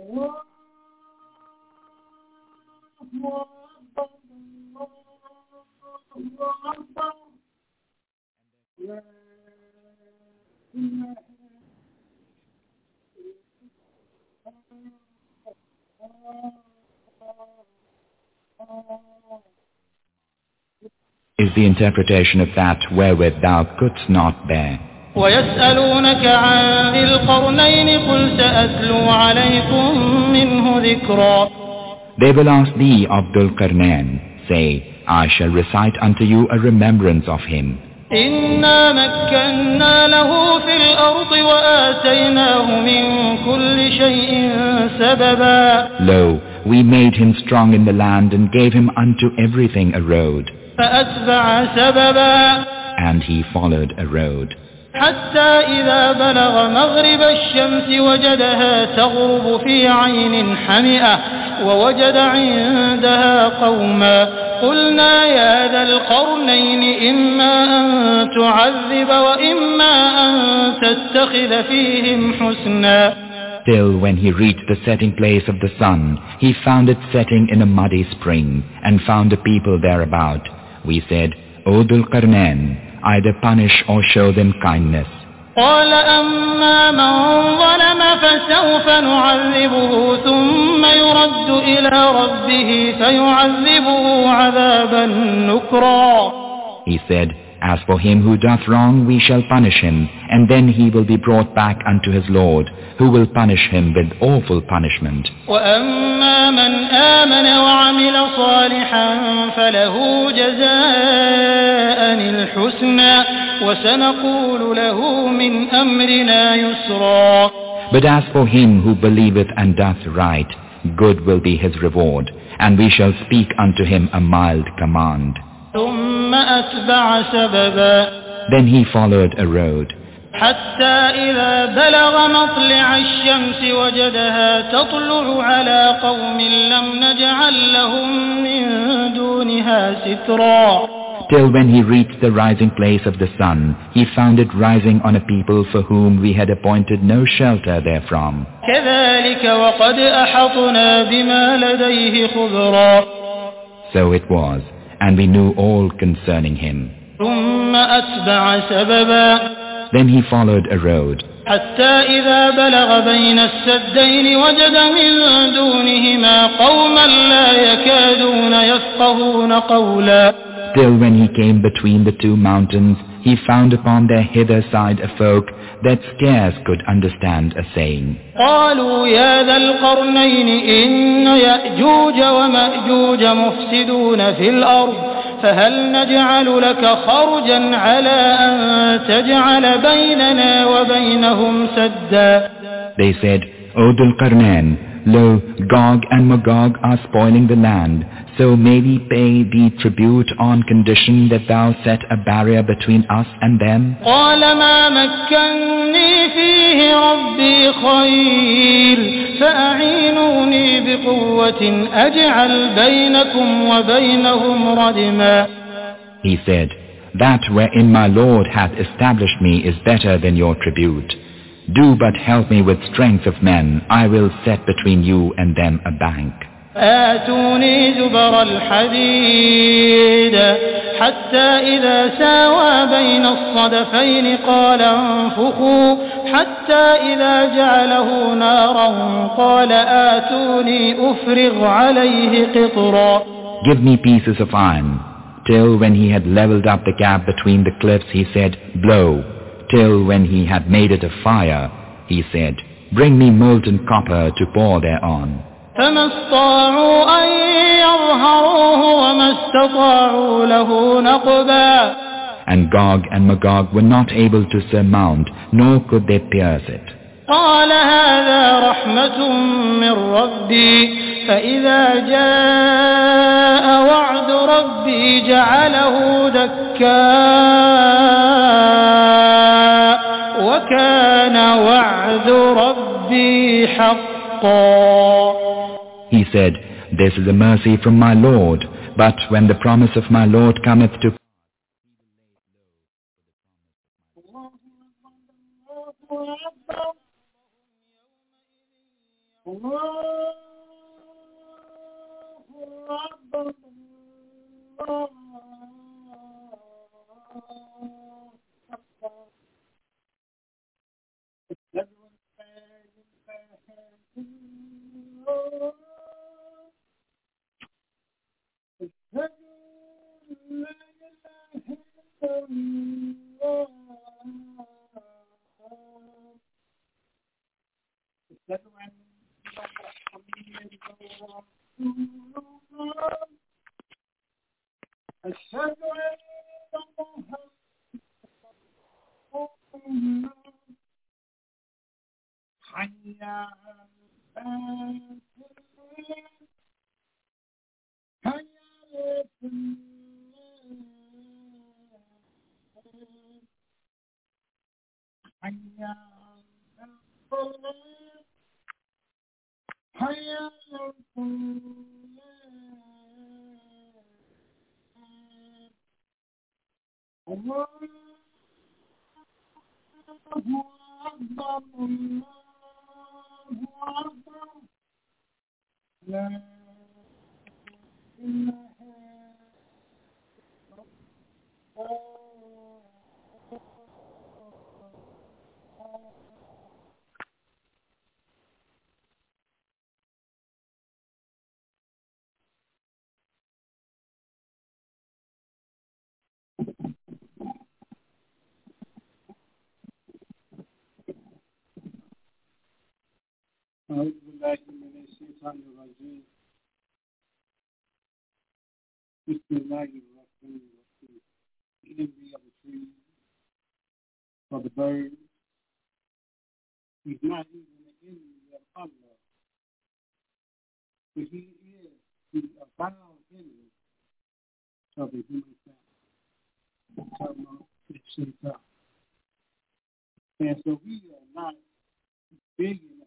Is the interpretation of that wherewith thou couldst not bear. ويسألونك عن ذي القرنين قل سأتلو عليكم منه ذكرا. They will ask thee of Dhul Qarnain. Say, I shall recite unto you a remembrance of him. إنا مكنا له في الأرض وآتيناه من كل شيء سببا. Lo, we made him strong in the land and gave him unto everything a road. فأتبع سببا. And he followed a road. حتى إذا بلغ مغرب الشمس وجدها تغرب في عين حمئة ووجد عندها قوما قلنا يا ذا القرنين إما أن تعذب وإما أن تتخذ فيهم حسنا. Till when he reached the setting place of the sun, he found it setting in a muddy spring and found a people thereabout. We said, O Dhul Qarnain, either punish or show them kindness. قال أما من ظلم فسوف نعذبه ثم يرد إلى ربه فيعذبه عذابا نكرا. He said, as for him who doth wrong, we shall punish him, and then he will be brought back unto his Lord, who will punish him with awful punishment. وأما من آمن وعمل صالحا فله جزاء الحسنى وسنقول له من أمرنا يسرا. But as for him who believeth and doth right, good will be his reward, and we shall speak unto him a mild command. ثم أتبع سببا. Then he followed a road. حتى إذا بلغ مطلع الشمس وجدها تطلع على قوم لم نجعل لهم من دونها سترا. Till when he reached the rising place of the sun, he found it rising on a people for whom we had appointed no shelter therefrom. كذلك وقد أحطنا بما لديه خبرا. So it was, and we knew all concerning him. ثم أتبع سببا. Then he followed a road. حتى إذا بلغ بين السدين وجد من دونهما قوما لا يكادون يفقهون قولا. Till when he came between the two mountains, he found upon their hither side a folk that scarce could understand a saying. قالوا يا ذا القرنين إن يأجوج ومأجوج مفسدون في الأرض فهل نجعل لك خرجا على أن تجعل بيننا وبينهم سدا. They said, O Dhul Qarnain, lo, Gog and Magog are spoiling the land, so may we pay thee tribute on condition that thou set a barrier between us and them? قال ما مكني فيه ربي خير فأعينوني بقوة أجعل بينكم وبينهم ردما. He said, that wherein my Lord hath established me is better than your tribute. Do but help me with strength of men, I will set between you and them a bank. آتوني زبر الحديد حتى إذا ساوى بين الصدفين قال انفخوا حتى إذا جعله نارا قال آتوني أفرغ عليه قطرا. Give me pieces of iron. Till when he had leveled up the gap between the cliffs, he said, blow. Till when he had made it a fire, he said, bring me molten copper to pour thereon. فما استطاعوا أن يظهروه وما استطاعوا له نقبا. And Gog and Magog were not able to surmount, nor could they pierce it. قال هذا رحمة من ربي فإذا جاء وعد ربي جعله دكاء وكان وعد ربي حقا. He said, this is a mercy from my Lord, but when the promise of my Lord cometh to الله أكبر الله أكبر أشهد أن لا إله إلا الله أشهد أن محمدا رسول الله أشهد أن محمدا رسول الله حي على الفلاح حي على الفلاح حي على الفلاح حي على الفلاح الله أكبر الله أكبر لا إله إلا الله أعوذ بالله من الشيطان الرجيم بسم الله الرحمن الرحيم The envy of the trees, for the birds. He's not even the enemy of Allah, but he is the avowed enemy of the human family. Talking about the shaitan. And so we are not big enough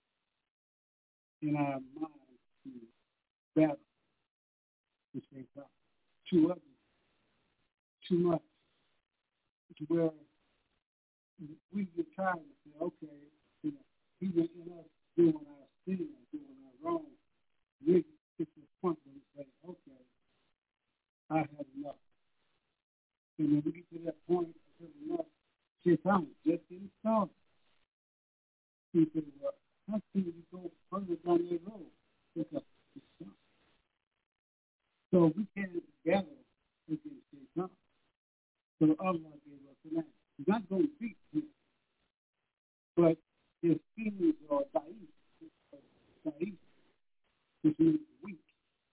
in our minds to battle the shaitan. Too ugly, too much, to where we get tired and say, okay, even in us doing our sin, doing our wrong, we get to the point where we say, okay, I have enough. And when we get to that point of having enough, shaitan is just getting started. He said, well, how can we go further down that road? Because it's done. So we can't gather against shaitan. So Allah gave us a name. He's not going to beat him, but his schemes are da'if, which means weak.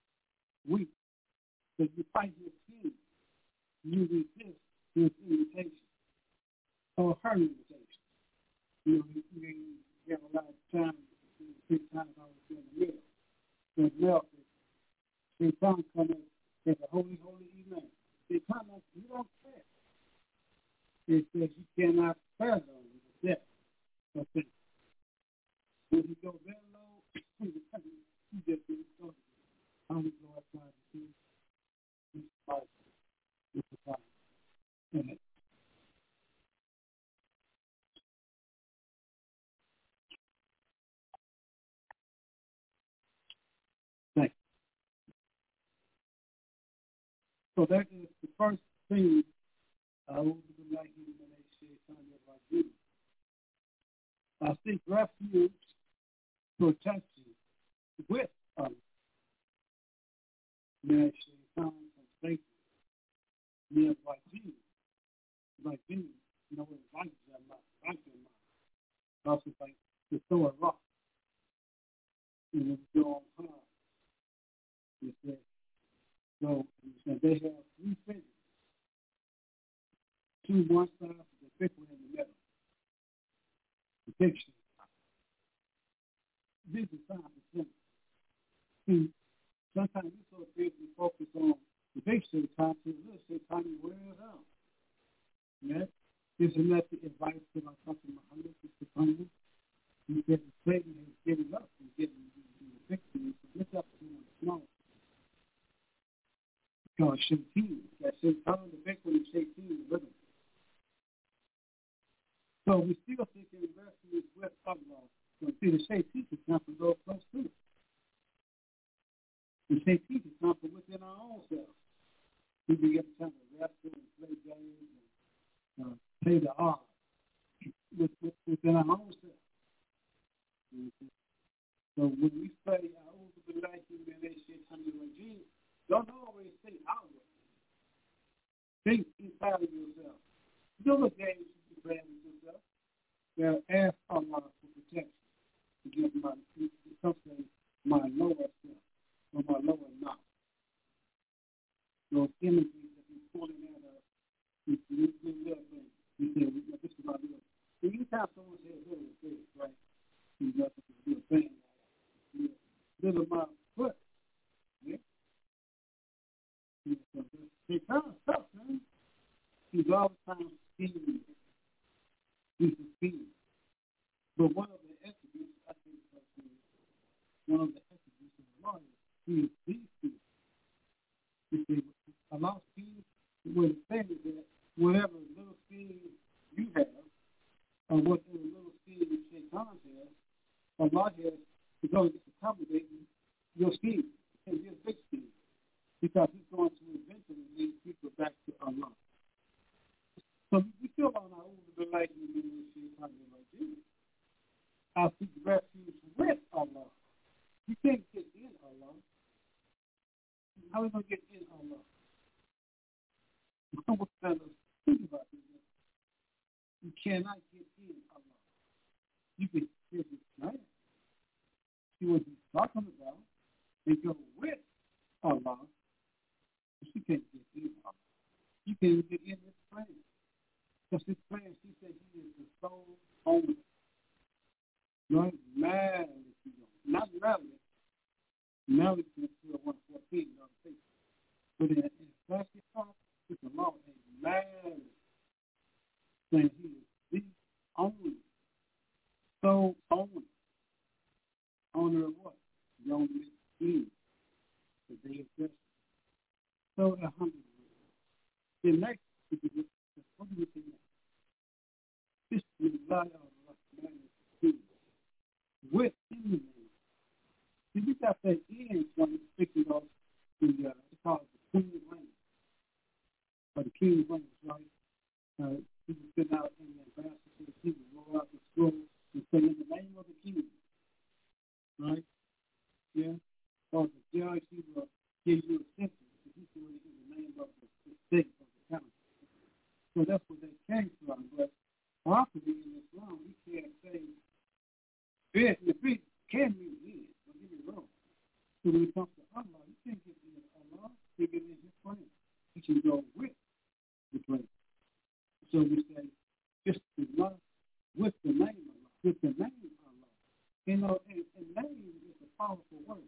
So you fight his schemes, you resist his invitation or her invitation. You have a lot of time, spend time always in the middle. So now, they come as a holy evening. They come as you don't care. It says you cannot fathom the depth of things. When you go very low, you just get started. How we go outside the sea, this life, this is life. Thank you. So that is the first thing I would like you to say something about you. I seek refuge, protection with others. May I say something from safety. May like you, what advice I'm not like your mind. Also like to throw a rock. And when you go on hard, you say, so they have three fingers. Two one side, the fifth one in the middle. The picture. This is time for simple. See, sometimes we so busy focus on the big shaitan to the little shaitan wears out. Yes? Isn't that the advice that our Prophet Muhammad is upon him? He said that Satan has given up and given the victory, so look up to him small. Because shaitan, that shaitan, the victory, shaitan, the living. So we still think in refuge with Allah So see, the same teachers come from those close too. The same teachers come from within our own selves. We begin to kind of wrestle and play games and play the art within our own selves. So when we say "A'udhu billahi minash shaitanir rajim," don't always say outward. Think inside of yourself. Do the games you play with yourself. Now ask Allah for protection to give something my lower self or my lower knowledge. Those images that we pulling out of these little things. We say, this is my little. So anytime someone says little thing, right? You know, it's a little thing. Little my foot. Yeah? They kind of stuff, man. He's all the time scheming. He's a scheme. But one of the attributes, I think, one of the attributes of Allah is he is the scheme. You see, Allah schemes, what it's saying is that whatever little scheme you have, or whatever little scheme Shaitan has, Allah has to go and accommodate your scheme and your big scheme. Because he's going to eventually lead people back to Allah. So we still on our own delight in being Shaitan like Jesus. I seek refuge with Allah. You can't get in Allah. How are we going to get in Allah? What kind of think about this? You cannot get in Allah. You can hear this man. See what he's talking about. They go with Allah. But you can't get in Allah. You can't even get in this plan. Because this plan, she said he is the sole owner. Not mad if you don't. Not rally. Now it's going to 114 on the face. But in plastic talk, it's a law. A mad saying he is the only. So only. Owner of what? The only king. The day of judgment. So 100. The next is what do we say next? Bismillah ar-Rahman ar-Rahim. Within the name. See, we got that in when it's speaking of the, it's called the King's Language. Or the King's Language, right? People sit out in the ambassador to the king, roll out the scroll, and say, in the name of the king. Right? Yeah? Or the judge, he will give you a sentence, if he's doing it in the name of the state of the county. So that's where they came from. But properly in Islam, we can't say, the feet can mean in, don't get me wrong. So when it comes to Allah, you can't get in Allah, you get in his plan. You can go with the plan. So we say, just Allah with the name Allah, with the name Allah. You know, and name is a powerful word.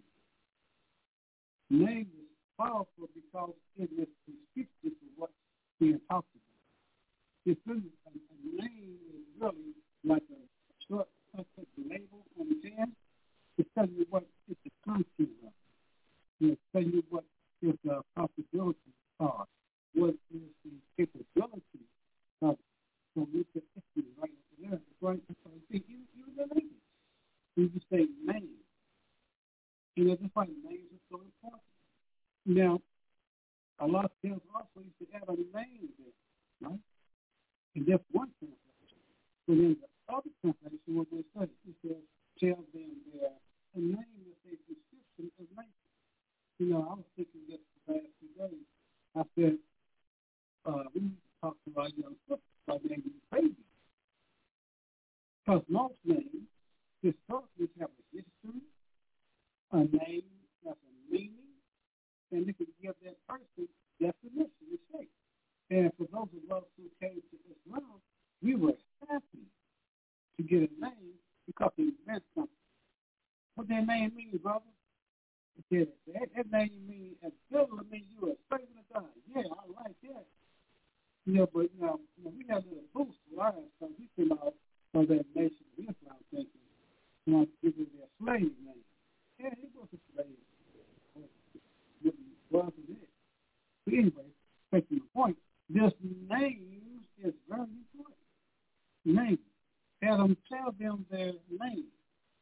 Name is powerful because it is descriptive of what's being talked about. It's really, a name is really like a short label on the can. It's telling you what is the content of it. It's telling you what is the possibility of, what is the capability of it. So we can see right there. Right? So you the name. You just say name. You know, just like names are so important. Now, Allah tells also you should have a name there, right? And that's one translation. So then the other translation, what they say, it says, tell them their a name is a description of nature. You know, I was thinking this the last few days. I said, we talked to our young sisters by naming babies. Because most names historically have a history, a name has a meaning, and they can give that person definition and shape. And for those of us who came to Islam, we were happy to get a name because it meant something. What that name means, brother? That name means Abdullah means you are a servant of God. Yeah, I like that. You know, but you know, we had a little boost for ours because we came out of that nation of Islam thinking, you know, give it their slave name. Yeah, he was a slave. It wasn't it. But anyway, taking the point, this names is very important. Names. Tell them their name.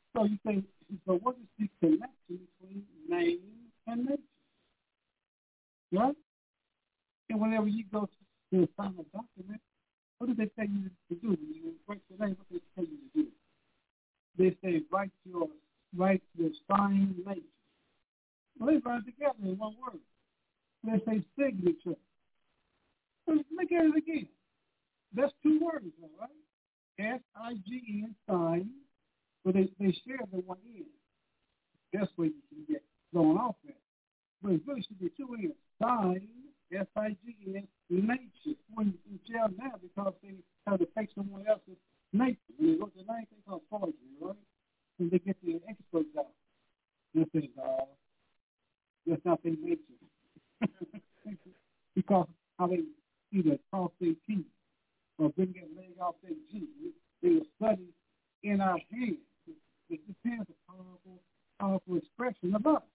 So you say, so what is the connection between name and nature? Right? And whenever you go to sign a document, what do they tell you to do? When you write your name, what do they tell you to do? They say, write your signed nature. Well, they run together in one word. They say signature. So look at it again. That's two words, all right? S-I-G-N, sign, but they share the one N. That's where you can get thrown off at. But it really should be two N's. Sign, S-I-G-N, nature. Well, you can tell now because they have to take someone else's nature. When they go to the name, they call forgery, right? And they get the experts out. They say, that's not their nature. Because how they either cross their teeth or bring their leg off their G. They will study in our hands. It depends on powerful expression of us.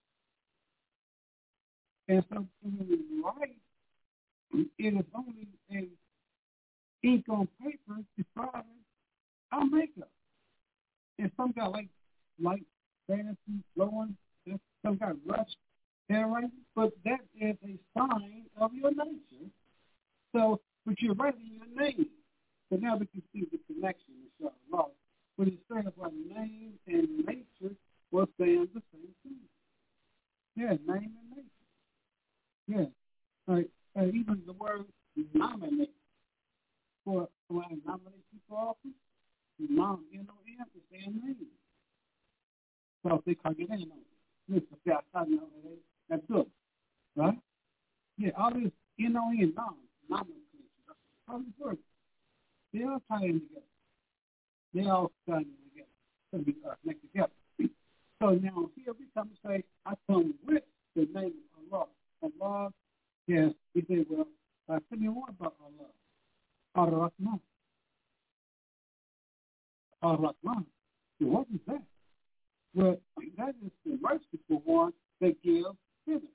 And so when we write, it is only a ink on paper describing our makeup. And some got like fancy, flowing, some got rushed handwriting, but that is a sign of your nature. So, but you're writing your name. So now we can see the connection, inshallah. When it's saying about name and nature, we're saying the same thing. Yeah, name and nature. Yeah. Even the word nominate. For when I nominate people often, N-O-M is their name. So they call your name on it. Listen, say I know that's good. Right? Yeah, all this N-O-M, nomenclature. All these words. They all tie in together. They all tie in together. So we connect together. So now here we come and say, I come with the name of Allah. Allah, yes, we say, well, tell me more about Allah. Ar-Rahman. Ar-Rahman. So what is that? Well, that is the merciful one that gives benefits.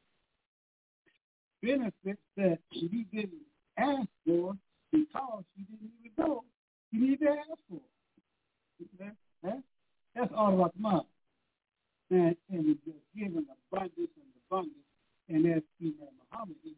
Benefits that you didn't ask for because you didn't even know you need to ask for. That's Ar-Rahman. And it's given abundance and abundance. And as Imam Muhammad, he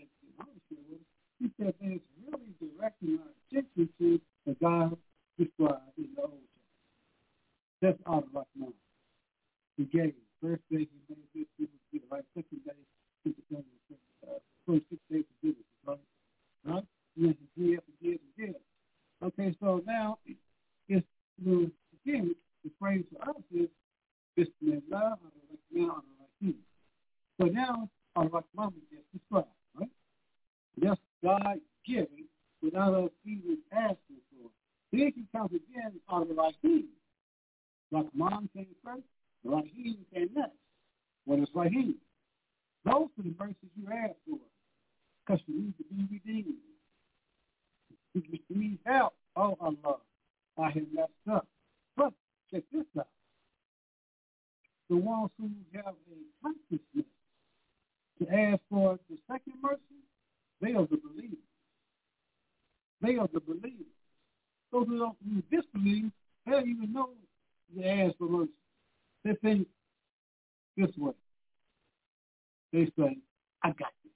said that it's really directing our attention to the God described in the Old Testament. That's Ar-Rahman. He gave. First day he made this, he was good, right? Second day, he was first 6 days of business, right? Right? And then he did. Okay, so now it's again, the phrase for us is Bismillah ar-Rahman ar-Rahim. So now Ar-Rahman is just described, right? That's God giving without us even asking for it. Then he comes again Ar-Rahim. Rahman came first, Rahim came next. What is Rahim? Those are the verses you ask for. Because you need to be redeemed. You need help. Oh, Allah, I have messed up. But check this out. The ones who have a consciousness to ask for the second mercy, they are the believers. They are the believers. Those who disbelieve, they don't even know to ask for mercy. They think this way. They say, I got this.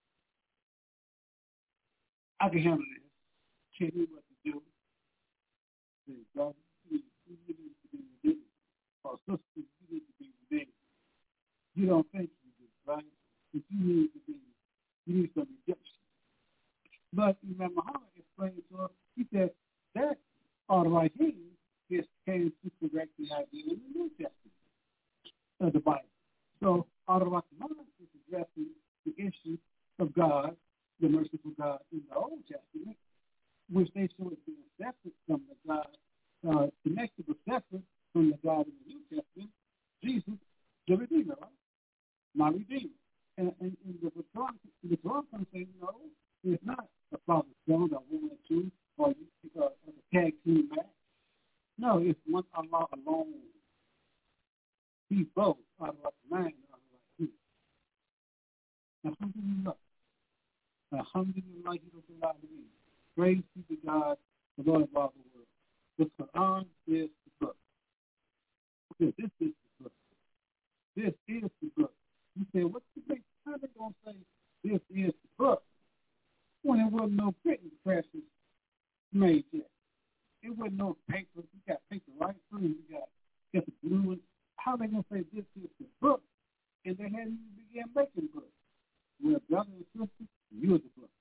I can handle this. Can't do what to do. Say, God, you need to be redeemed. Or sister, you need to be redeemed. You don't think you do, right? But you need some redemption. But Imam Muhammad explained to us, he said, that Ar-Rahim came to correct the idea in the New Testament of the Bible. So Ar-Rahman is addressing the issue of God, the merciful God in the Old Testament, which they show as being separate from the God, connected but separate from the God in the New Testament, Jesus, the Redeemer, right? My Redeemer. And the Quran comes saying, no, it's not the Father, Son, or one or two, or a tag team match. No, it's one Allah alone. He's both Ar-Rahman and Ar-Rahim. Alhamdulillah. Alhamdulillah. Praise be to God, the Lord of all the world. The Quran is the book. This is the book. This is the book. You say, what you think? How they going to say this is the book when there wasn't no printing presses made yet? It wasn't no paper. You got paper right through. You got the blue one. How they going to say this is the book? And they hadn't even began making books. Well, brother and sister, you're the book.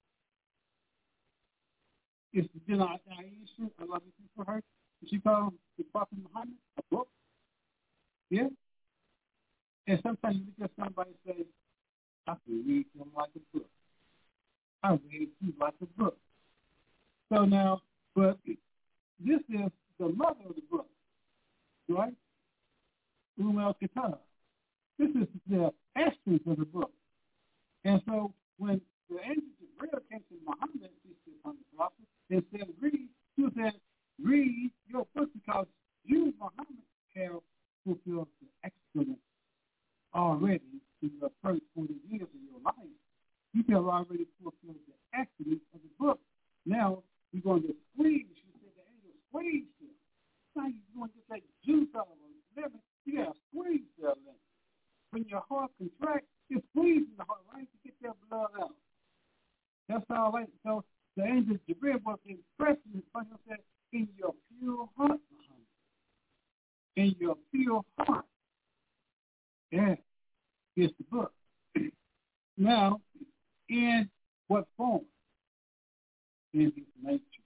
It's the Aisha, I love you for her. She called the Prophet Muhammad a book. Yeah? And sometimes you look at somebody and say, I can read them like a book. I read you like a book. So now, but this is the mother of the book, right? Al-Kitab. This is the essence of the book. And so when the angel Jibril came to Muhammad, peace be upon the prophet, and said, read, he said, read your book because you, Muhammad, have fulfilled the excellence already in the first 40 years of your life. You have already fulfilled the excellence of the book. Now, you're going to squeeze. You said the angel squeezed him. Now you're going to take juice out of him. You got to squeeze that lemon. When your heart contracts, you're squeezing the heart, right, to get that blood out. That's all right. So the angel Jibril was expressing it, but he said, in your pure heart, Muhammad. In your pure heart. Yeah, is the book. Now, in what form? In his nature.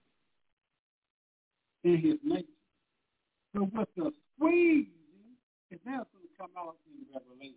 In his nature. So with the squeezing, it's now going to come out in Revelation.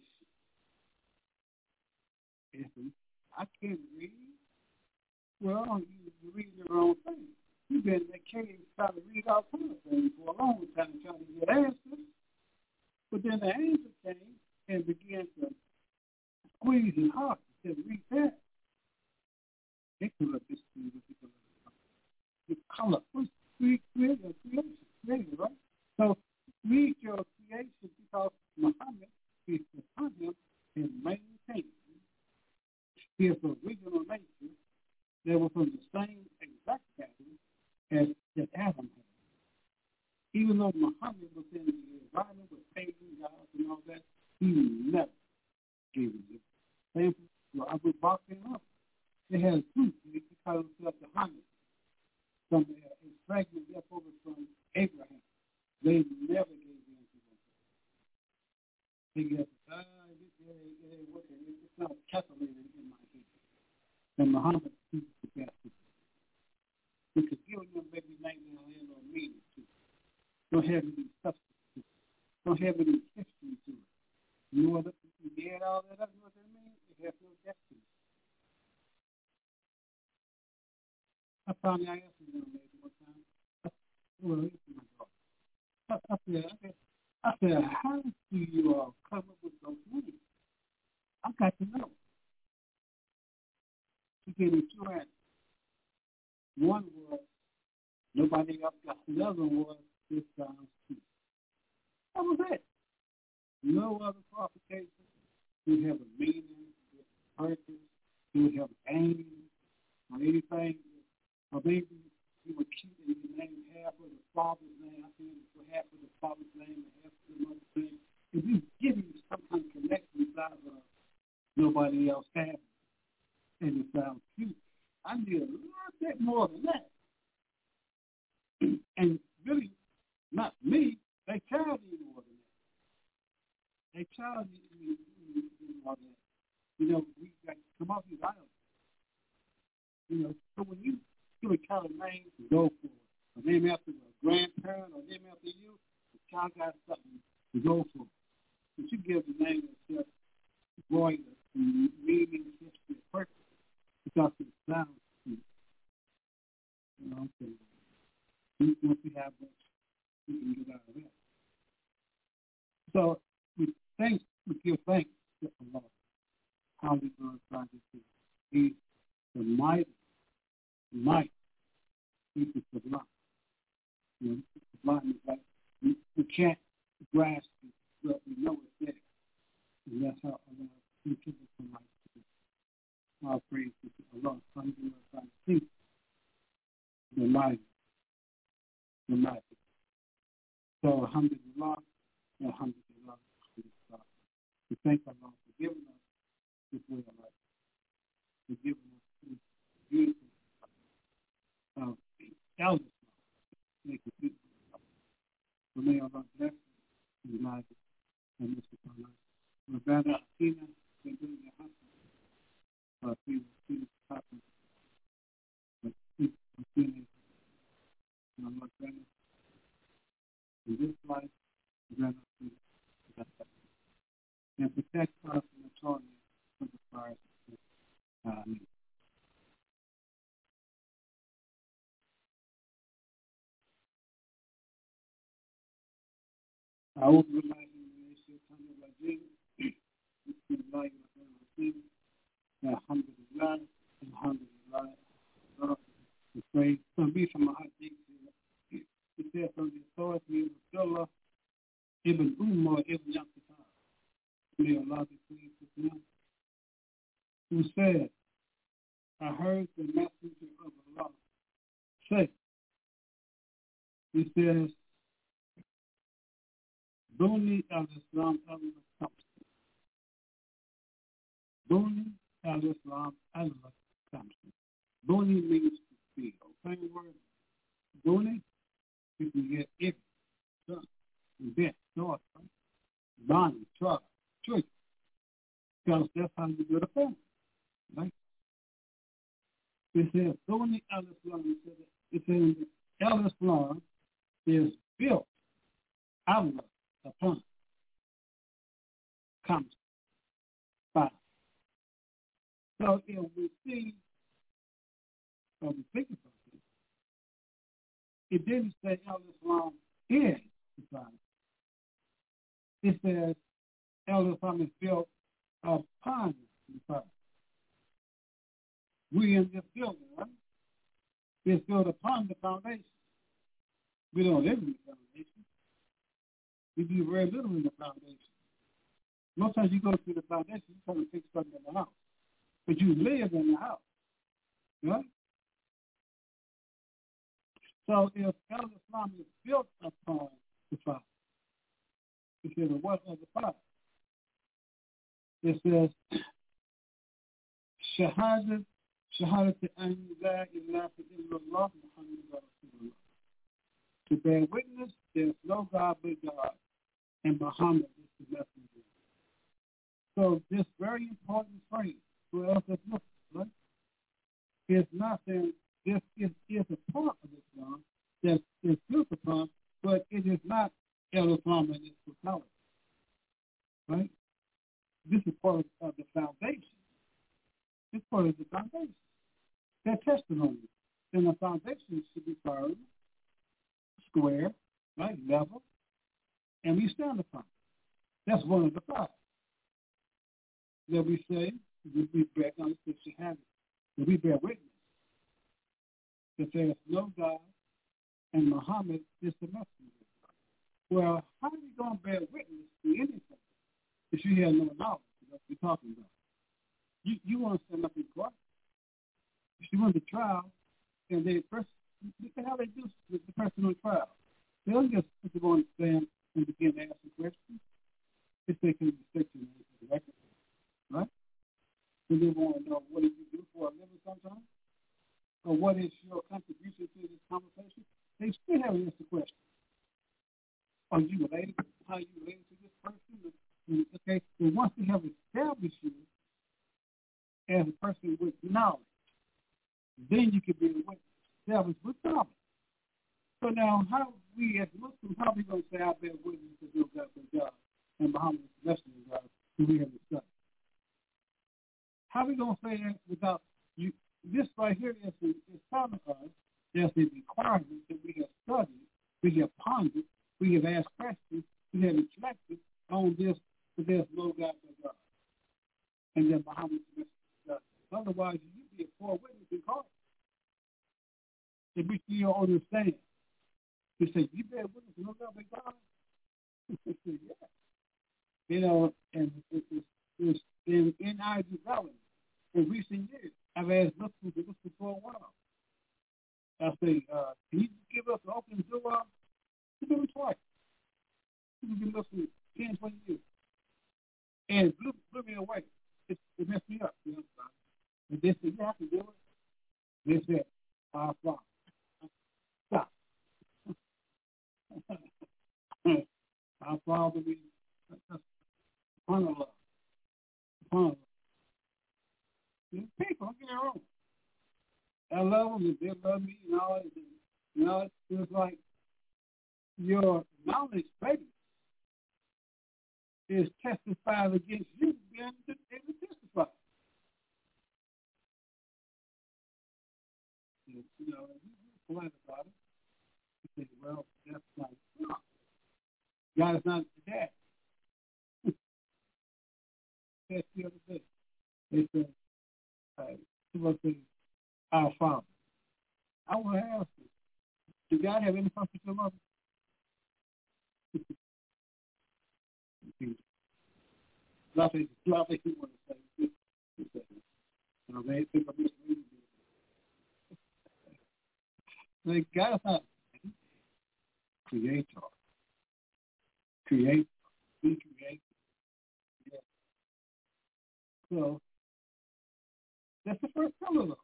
I can't read. Well, you read the wrong thing. You've been in that cave trying to read all kinds of things for a long time trying to get answers. But then the angel came and began to squeeze his heart and said, read that. It could have been the color. Creation, right? So read your creation because Muhammad, peace be upon him, is maintaining his original nature that was from the same exact pattern as that Adam had. Even though Muhammad was in the environment with pagan gods and all that, he never gave it. Same for Abu Bakr and others. They had a truth. They call themselves the Hamid. From a fragment left over from Abraham. They never gave in to them. They get, it's not calculated in my head. And Muhammad is the best. Because giving them every night and land on meaning to it. Don't have any substance to it. Don't have any history to it. You know what? You add all that up, you know what that means? It has no destiny. I found the IS in one time. Well, it's my daughter. I said, how do you come up with those names? I got to know. She gave me two answers. One was, nobody else got. The other one was, this sounds cute. That was it. No other qualifications. You have a meaning, you have a purpose, you have aim, or anything. Or maybe you were cute and you named half of the father's name. I think it was half of the father's name and half of the mother's name. If you give you some kind of connection inside of nobody else has, and it sounds cute, I need a little bit more than that. And really, not me, they charge you more than that. They charge you more than that. You know, we got to come off these islands. You know, so when you really kind of name to go for, a name after a grandparent or name after you, the child got something to go for. But you give the name that's just void of meaning, history, purpose, because it sounds sweet. You know what I'm saying? Once we have that, we can get out of that. So we give thanks to Allah. How we going to try this thing? He's the might. He's the sublime. You know, sublime is like we can't grasp it, but we know it's there. And that's how Allah teaches us from life to do. Our praise to Allah. How we going to try to see the mighty. So, alhamdulillah, Alhamdulillah. We thank Allah for giving us this way of life, for giving us this beautiful elders, make it beautiful. So may Allah bless and guide us and this is our life. Rabana Atina, and doing the Hassan, we will see this happen. But keep continuing. And Allah grant us in this life, grant us in that life. And protect us from the torment of the fires of sin. Amen. أعوذ بالله من الشيطان الرجيم بسم الله الرحمن الرحيم الحمد لله الحمد لله we pray some be from my heart it says from the authority of Abdullah Ibn Umar Ibn Yaqtar may Allah be pleased with him who said I heard the messenger of Allah say he says Buni al-Islam al-Kamsi. Buni al-Islam al-Kamsi. Buni means to be. Okay, word. Buni, you can get it, son, invent, daughter, bond, child, children. Because that's how you build a family. Right? It says, Buni al-Islam, it says, al-Islam is built out of upon comes by. So if we see or we think about it didn't say al-Islam is society. It says al-Islam is built upon society. We in this building, right? It's built upon the foundation. We don't live in the foundation. We do very little in the foundation. Most times you go to the foundation, you try to fix something in the house. But you live in the house. Right? So if al-Islam is built upon the Father, it says, what of the Father? It says, Shahadat an la ilaha illallah Muhammadur Rasulullah. To bear witness, there's no God but God, and Muhammad is the messenger. So this very important phrase for us as Muslims, right, is not saying this is a part of Islam that is built upon, but it is not Islam in its totality. Right? This is part of the foundation. It's part of the foundation. That testimony. And the foundation should be firm, square, right, level, and we stand upon it. That's one of the five. That we say, we bear, now this is shahada, that we bear witness that there is no God and Muhammad is the messenger. Well, how are you going to bear witness to anything if you have no knowledge of what you're talking about? You want to stand up in court. If you want the trial, and they first, look at how they do with the person on trial. They don't just put them on the stand and begin to ask the questions. If they can stick to the record, right? So they want to know, what do you do for a living sometimes? Or what is your contribution to this conversation? They still haven't asked the question. Are you related? How are you related to this person? Okay, so once they have established you as a person with knowledge, then you can be a witness. Established with knowledge. So now, how we as Muslims, how are we going to say, I bear witness to no God but God and Muhammad is the messenger of God who we have discussed? How are we going to say that without you? This right here is telling us there's a requirement that we have studied, we have pondered, we have asked questions, we have reflected on this, that there's no God but God. And that Muhammad is the messenger of God. Otherwise, you'd be a poor witness in court. If we still understand, we say, you bear witness to no God but God? Say, yeah. You know, and it's in our development in recent years, I've asked Muslims to listen for a while. I say, can you give us an open door? We do it twice. You've been listening 10, 20 years. And it blew me away. It messed me up. You know, and they said, you have to do it. They said, our Father. Stop. Our Father means upon love. Upon love. People, don't get me wrong. I love them, they love me, and all that. You know, it's like your knowledge base is testified against you being able to testify. You know, you're polite about it. You say, well, that's not enough. God is not the dad. That's the other day. They said, someone said, our Father. I want to ask you, do God have any functions of mother? Nothing you want to say. You know, they think I'm just reading it. Like, God is not creator. Create. Be created. Yeah. So, that's the first pillar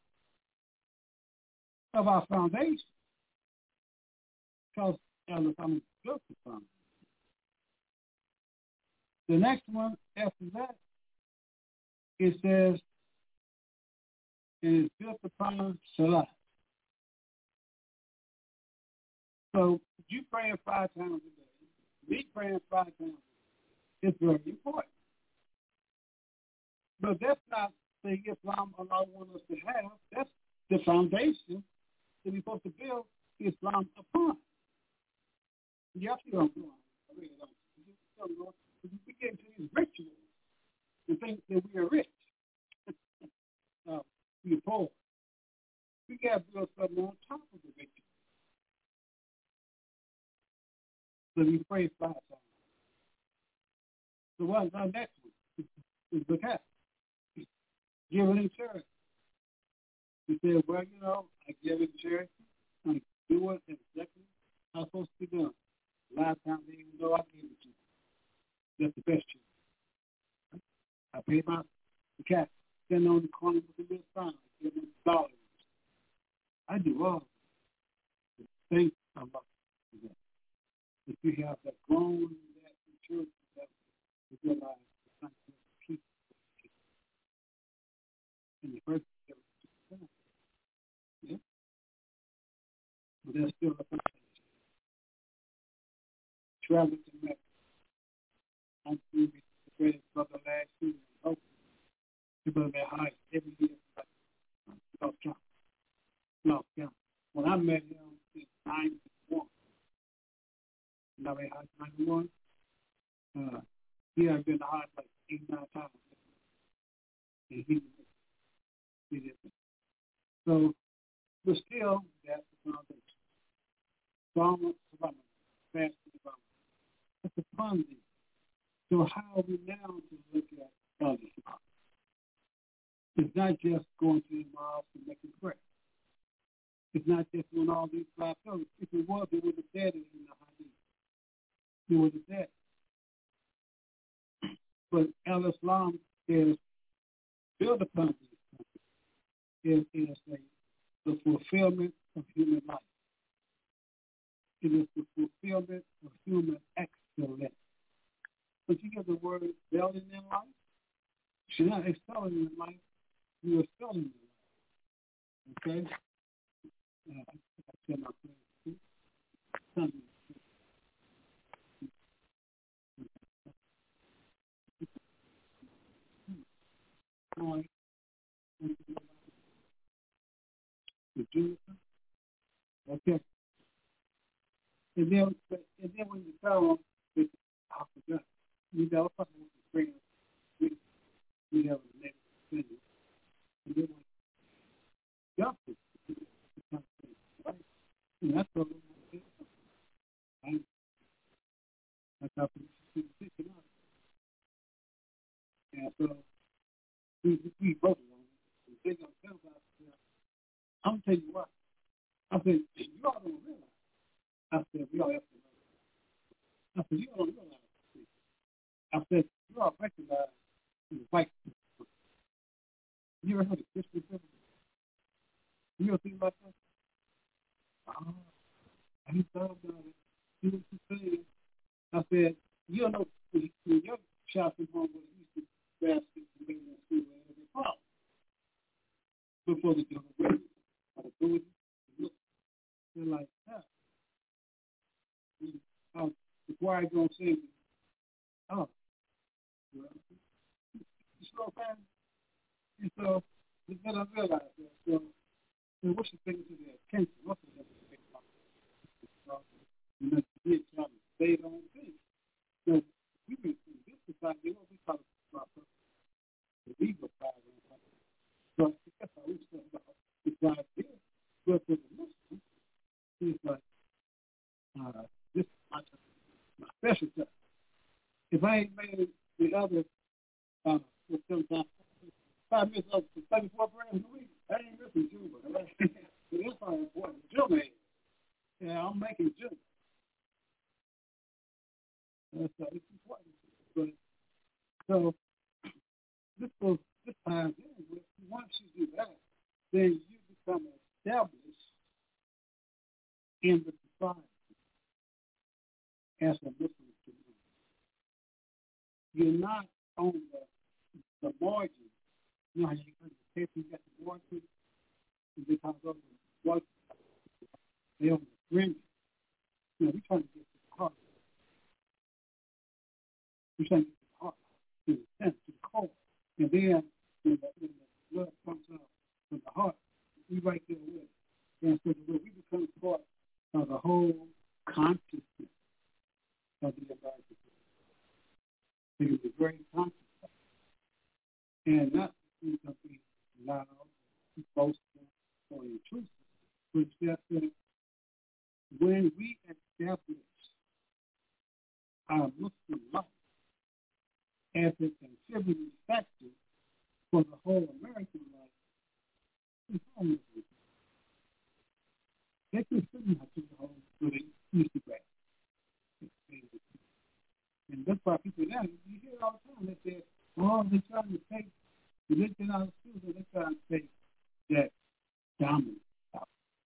of our foundation. Because I'm built the foundation. The next one after that, it says, it is built upon Salah. So you praying 5 times a day, me praying 5 times a day, it's very important. But that's not the Islam Allah wants us to have. That's the foundation that we're supposed to build Islam upon. You have to go on. I really don't. We get into these rituals and think that we are rich. We're poor. We got to build something on top of the ritual. So we pray 5 times. So what's our next one? Is the cat. Give it in charity. He said, well, you know, I give it in charity. I do it exactly how it's supposed to be done. A lot of times they even know I gave it to you. That's the best choice. I pay the cat. Stand on the corner with a little sign. Give them $. I do all the things about that. If you have that grown, that maturity, that you realize the concept of people. And the first thing, yeah. But there's still a foundation. Travel to Mecca. I'm through the greatest brother last year. I hope people have been high every year. Lost count. When I met him in 91, now they high 91. He had been high like 8, 9 times. And he did. So, but still, that's the foundation. Psalm, fasting, that's the foundation. So how are we now to look at others? It's not just going to the mosque and making prayer. It's not just doing all these 5 pillars. If it was, it would have said it in the hadith. It would have said it. But Al-Islam is built upon this. It is the fulfillment of human life. It is the fulfillment of human excellence. But you get the word excelling in life. You're not excelling in life. You're excelling in life. Okay? I tell my friends, okay. And then when you tell them, I forgot. You know, something with the friends, we have a negative opinion. And then when justice, right? And that's what we want to do. Right? That's how we think about it. And so we voted on it. They're going to tell about it. I'm going to tell you what. I said, you all don't realize. I said, we all have to know. I said, you don't realize it. I said, you all recognize the white people. You ever heard of Christian people? You ever think about that? Oh, I didn't thought about it. See what you're saying? I said, you don't know when your child from home was used to basket and maybe in school and everything problem. Before they go away, I would do it. Look, they're like, the choir gonna sing. Oh, well, you slow down. And so, then I realized that. So, what's the thing to their attention? What's the thing about it? You know, the kids trying to stay on things. So, we been through this society, what we call it, the legal side of it. So, that's how we talk about the side here. But for the Muslims, it's like, this is my special time. If I ain't made the other, sometimes 5 minutes up to 34 grams a week, I ain't missing Juma. Right? That's how important Juma is. Yeah, I'm making Juma. It's important. But, so, this time in, once you do that, then you become established in the society as a Muslim community. You're not on the margin. You know how you got the margin because of the margin. They're on the fringe. You know, we're trying to get to the heart. We're trying to get to the heart, to the center, to the core. And then when the blood comes out from the heart, we right there with it. And so we become part of the whole consciousness of the American people. They can be very conscious of it. And not to be loud, boastful, or intrusive, but just that when we establish our Muslim life as a contributing factor for the whole American life, it's all Muslim. They contribute to the whole, so they used to grab. And that's why people now, you hear it all the time, they say, oh, they're trying to take religion out of schools, and they're trying to take that dominant power.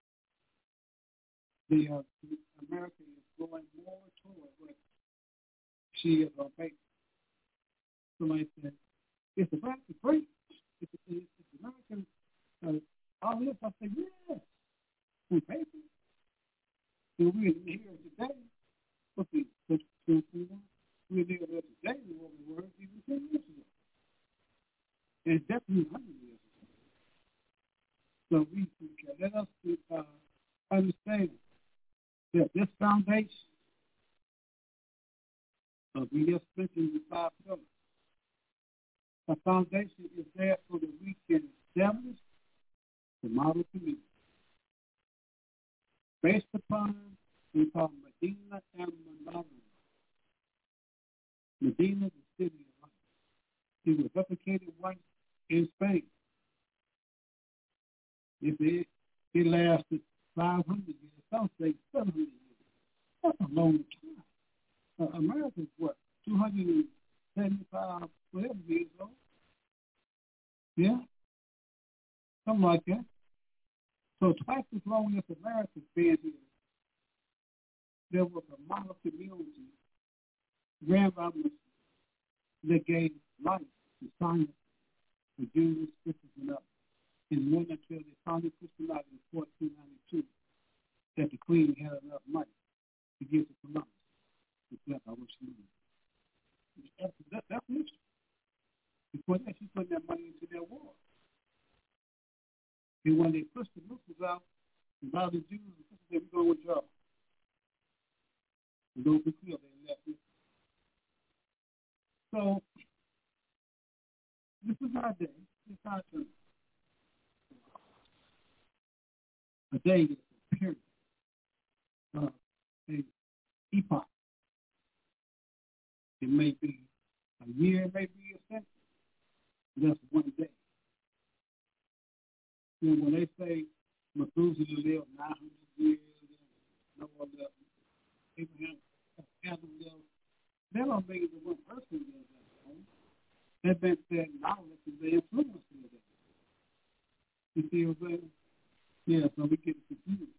America is going more toward what she is on paper. Somebody said, it's about the great. It's American. All this, I said, yes, on paper. And we're here today. We're there today than what we were even 10 years ago. And definitely 100 years ago. So we let us understand that this foundation of we just mentioned the 5 pillars. A foundation is there so that we can establish the model community based upon we call Medina and Munawwara. Medina, the city of light. It was replicated once in Spain. It lasted 500 years. Some say 700 years. That's a long time. America's what? 275, whatever years old. Yeah? Something like that. So twice as long as America's been here, there was a model community ran by Muslims that gave life to science, to Jews, Christians, and others. And one until they finally Christianized in 1492 that the Queen had enough money to give to Columbus. That's how much she needed. That's history. Before that, she put that money into their war. And when they pushed the Muslims out, and a lot of the Jews and Christians said, we're going with y'all. And those who killed, they left it. So, this is our day. It's our turn. A day is a period, an epoch. It may be a year, it may be a century. That's one day. And when they say Methuselah lived 900 years, and Noah lived, Abraham, Adam lived allow it to be influenced in that. You see what I'm saying? Yeah, so we get it confused.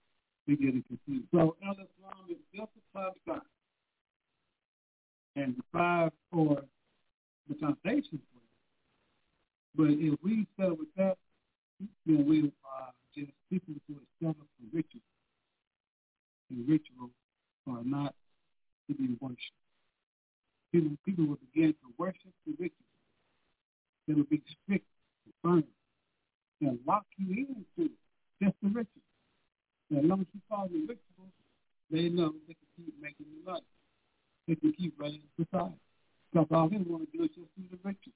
So Al-Islam is just the 5 stars. And the 5 are the foundation for it. But if we start with that, then we are just people who are set up for ritual. And rituals are not to be worshipped. People will begin to worship the ritual. They will be strict and firm and lock you into just the ritual. And as long as you follow the rituals, they know they can keep making you money. They can keep running society. Because all they want to do is just do the ritual.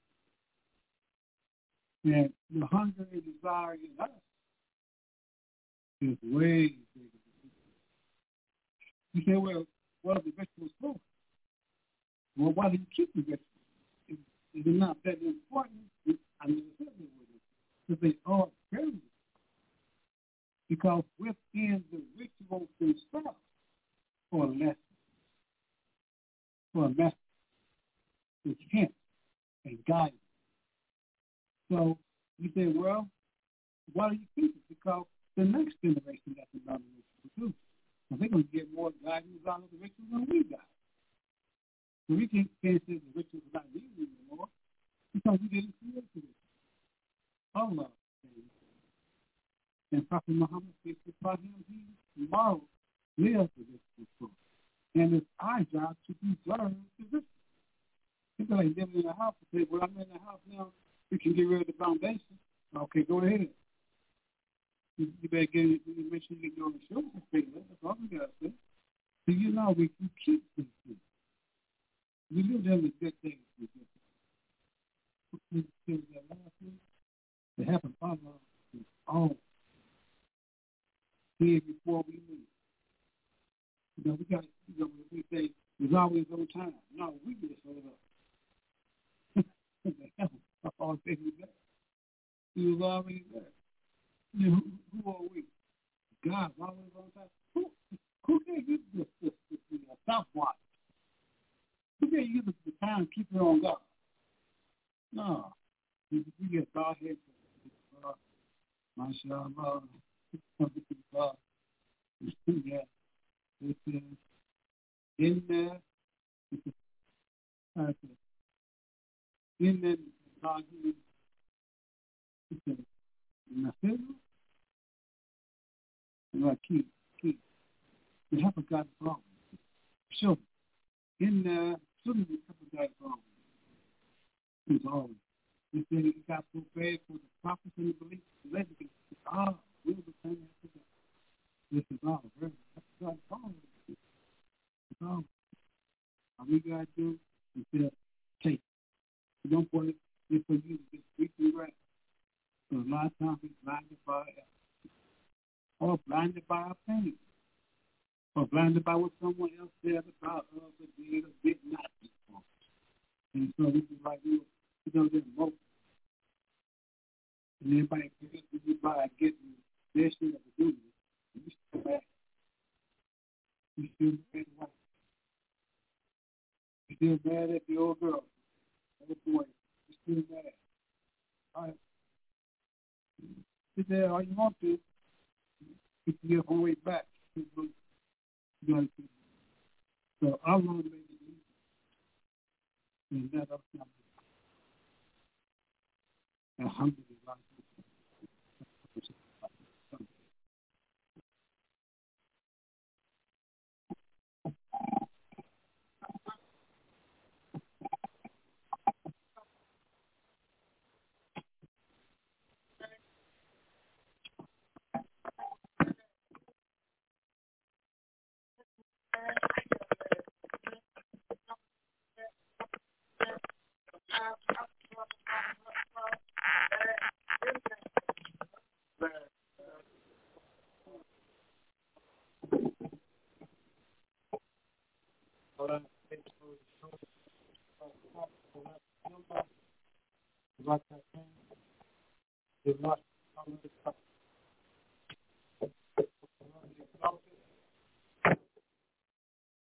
And the hunger and desire in us is way bigger than rituals. You say, well, what are the rituals for? Well, why do you keep the rituals? Is it not that important? I never said they were. Because they are very important. Because within the rituals themselves are lessons, or a message, it's hints and guidance. So you say, well, why do you keep it? Because the next generation got to learn the rituals too. So they're going to get more guidance out of the rituals than we got. So we can't say the rituals are not needed anymore because we didn't create the rituals. Allah and Prophet Muhammad, peace be upon him, he modeled, lived the rituals. And it's our job to preserve the rituals. It's like living in a house. Say, well, I'm in the house now. We can get rid of the foundation. Okay, go ahead. You better make sure you get your insurance paid. That's all we got to say. So you know we can keep these things. We live in the good things. That last thing that happened is all here before we leave. You know, we got, we say there's always no time. No, we get it set up. All day was there. He was already there. You know, who are we? God's always on time. Who can use this stopwatch? Who can use the time to keep it on God? No. We get God here. MashaAllah. God. Yeah. It says, in there, in there, God, he said, Nasiru, and keep. The help of God is wrong. Sure. In there, soon as the help of God is wrong. It's always. He said he got prepared for the prophets and the believers. It's all will the same as God. This is all very God is wrong. It's all. All we got to do is just take it. You don't put it in for you to just speak the right. So a lot of times we're blinded by or blinded by our pain, or blinded by what someone else said about us or did or did not do. And so this is like you know, there's most. And everybody gets you by getting their shit of the duty. You still bad. You still bad white. You still mad at the old girl. Old boy. You still mad. All right. Sit there all you want to. You can get your way back. So I want to make it easy. And that up to Alhamdulillah.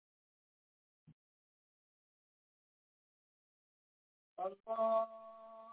Allah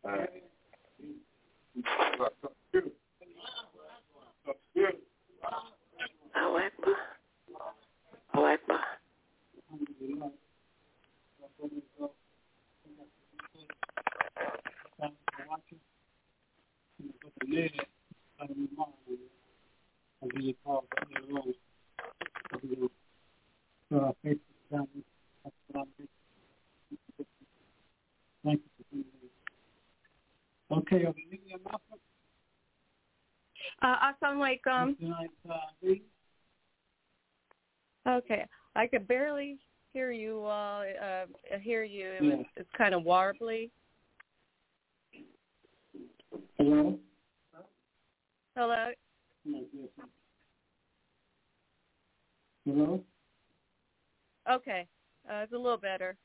Allahu Akbar. Allahu Akbar. Okay, are there any announcements? Assalamualaikum. Okay, I could barely hear you all. It's kind of warbly. Hello? Hello? Hello? Okay, it's a little better.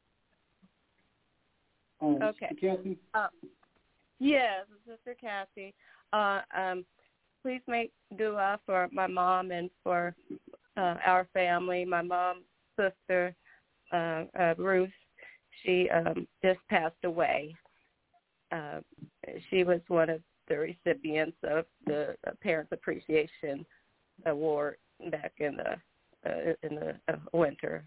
Okay. Kathy? Yes, Sister Kathy. Please make dua for my mom and for our family. My mom's sister, Ruth, she just passed away. She was one of the recipients of the Parents Appreciation Award back in the winter.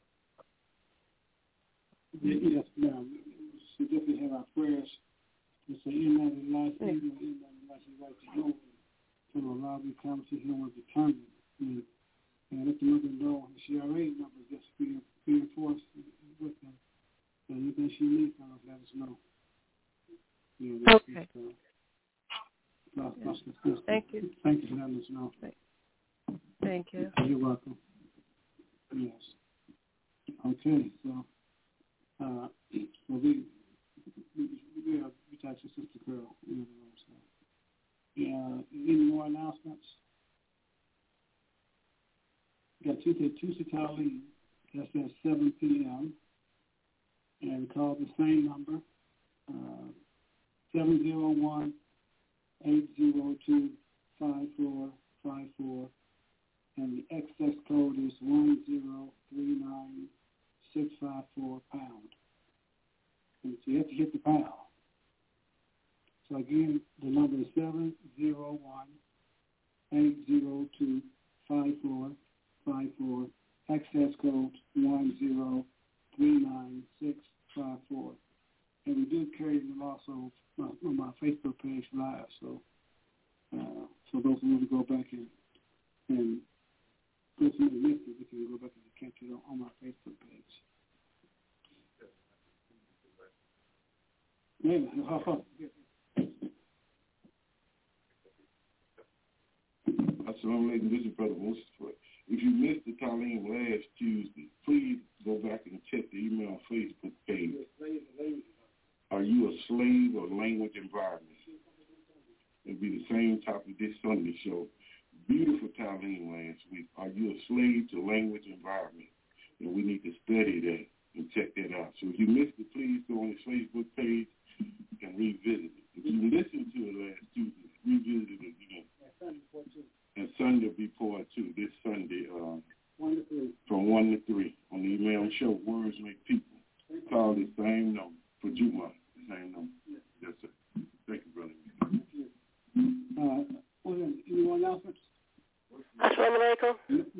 Yes, ma'am. We definitely have our prayers. We say, Inna lillahi wa inna ilaihi raji'un. So Allah, we come to him with determined. And let the mother know she already knows, just reinforce with them. So anything she needs, let us know. Yeah, okay. Thank you. Thank you for letting us know. Thank you. You're welcome. Yes. Okay, so we touched your sister girl in the room. So, any more announcements? Got Tuesday Colleen. That's at 7 p.m. And call the same number, 701-802-5454. And the excess code is 1039654 pound. And so you have to hit the pound. So again, the number is 701-802-5454. Access code 1039654. And we do carry them also on my Facebook page live. So those who want to go back and those who missed it, we can go back and catch it on my Facebook page. Yeah. Assalamu alaikum. This is Brother Moses. If you missed the Colleen last Tuesday, please go back and check the email and Facebook page. Are you a slave or language environment? It'll be the same topic this Sunday show. Beautiful Colleen last week. Are you a slave to language environment? And we need to study that and check that out. So if you missed it, please go on his Facebook page and revisit it. If you listened to it last Tuesday, revisit it again. And Sunday will be part 2 this Sunday from 1 to 3 on the email show Words Make People. Call the same number for Juma, the same number. Yes, sir. Thank you, brother. Anyone else? Assalamu alaikum.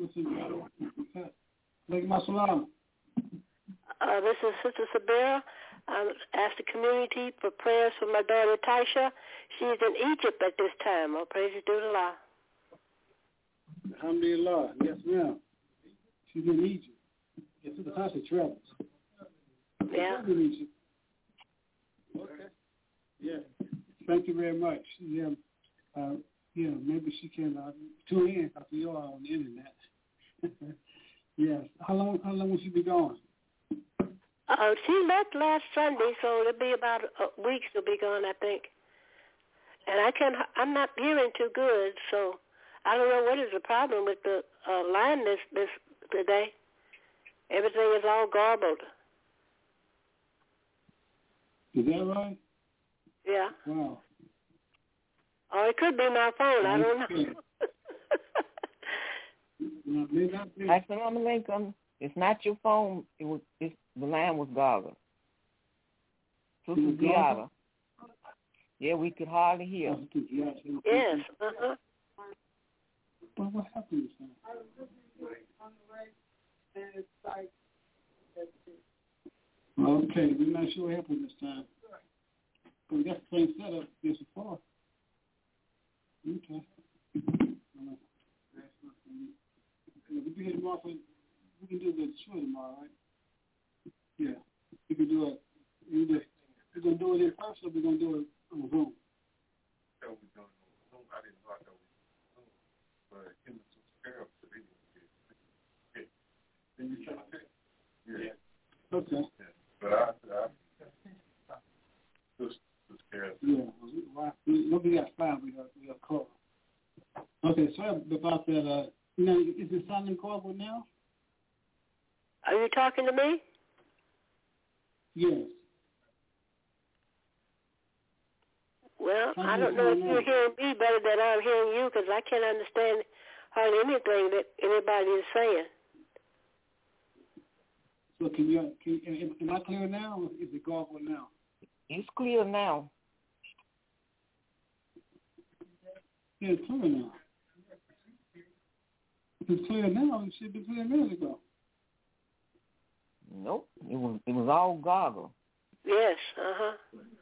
This is Sister Sabira. I asked the community for prayers for my daughter Taisha. She's in Egypt at this time. Oh, praise be to Allah. Alhamdulillah. Yes, ma'am. She's in Egypt. Yes, Sister Tasha travels. Yeah. She's in Egypt. Okay. Yeah. Thank you very much. Yeah. Maybe she can tune in after you are on the internet. Yes. How long will she be gone? She left last Sunday, so it'll be about a week she'll be gone, I think. And I'm not hearing too good, so I don't know what is the problem with the line this today. Everything is all garbled. Is that right? Yeah. Wow. Oh, it could be my phone. I don't know. Assalamu alaikum. It's not your phone. The line was garbled. Sister Ziara. Yeah, we could hardly hear. Yes. Uh-huh. Well, what happened this time? Okay, we're not sure what happened this time. But we got the same setup as before. Okay. We can hit tomorrow. We can do the show tomorrow, right? Yeah. We can do it. We're going to do it in person, or we're going to do it on Zoom? I didn't know I was Zoom, but him and Sister Carol said they didn't. Then you try to say? Yeah. Okay. Yeah. But I Sister Carol. Yeah. Nobody got five. We got call. Okay, sorry about that. Now, is it sounding callable now? Are you talking to me? Yes. Well, I don't know if you're hearing me better than I'm hearing you, because I can't understand hardly anything that anybody is saying. So am I clear now, or is it callable now? It's clear now. Yeah, it's clear now. If it's clear now, it should be clear a minute ago. Nope, it was all goggle. Yes, uh-huh.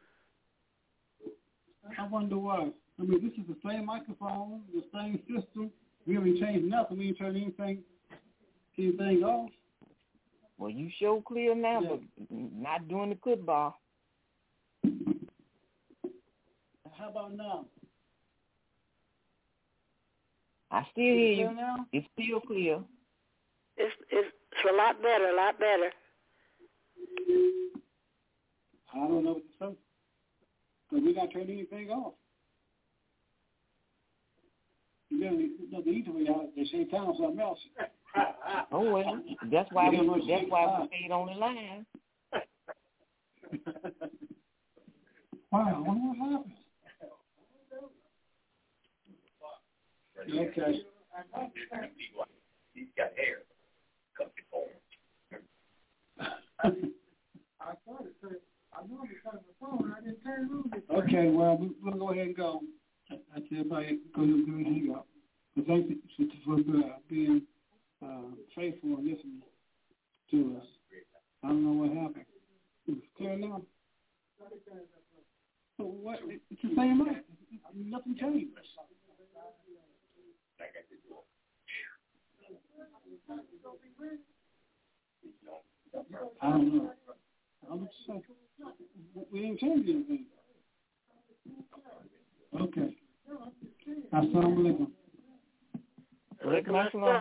I wonder why. I mean, this is the same microphone, the same system. We haven't changed nothing. We ain't turned anything off. Well, you show clear now, but not doing the football. How about now? I still hear you. Now? It's still clear. It's a lot better, I don't know what to say. But we're not turning anything off. You know, the easy way out, they say time something else. Oh well, that's why we stayed on the line. Wow, I wonder what happened. Okay. He's got hair. Okay, well, we'll go ahead and go. I tell everybody, go ahead and hang up. But thank you for being faithful and listening to us. I don't know what happened. It's clear now. So what? It's the same way. Nothing changed. I don't know. I don't know. We ain't changed anything. Okay. Assalamu alaikum. Alaikum assalam.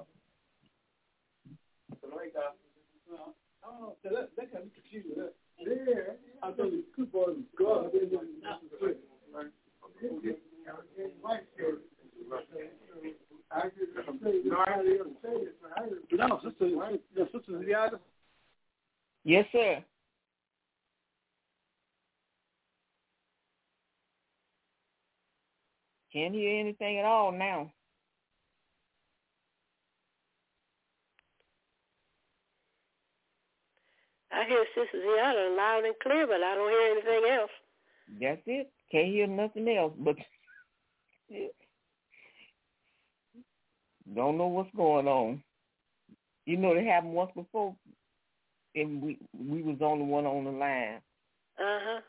That got me confused. Yeah, I thought the football was God. I didn't know it was not the Sister Ziada. Yes, sir. Can't hear anything at all now. I hear Sister Ziada loud and clear, but I don't hear anything else. That's it. Can't hear nothing else, but don't know what's going on. You know, it happened once before, and we was on the one on the line. Uh-huh.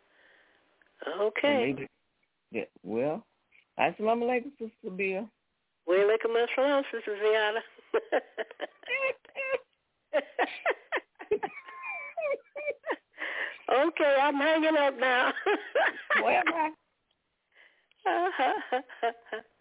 Okay. Yeah, well, assalamu alaikum, Sister Bill. Wa alaikum assalam, Sister Ziada. Okay, I'm hanging up now. Where am I?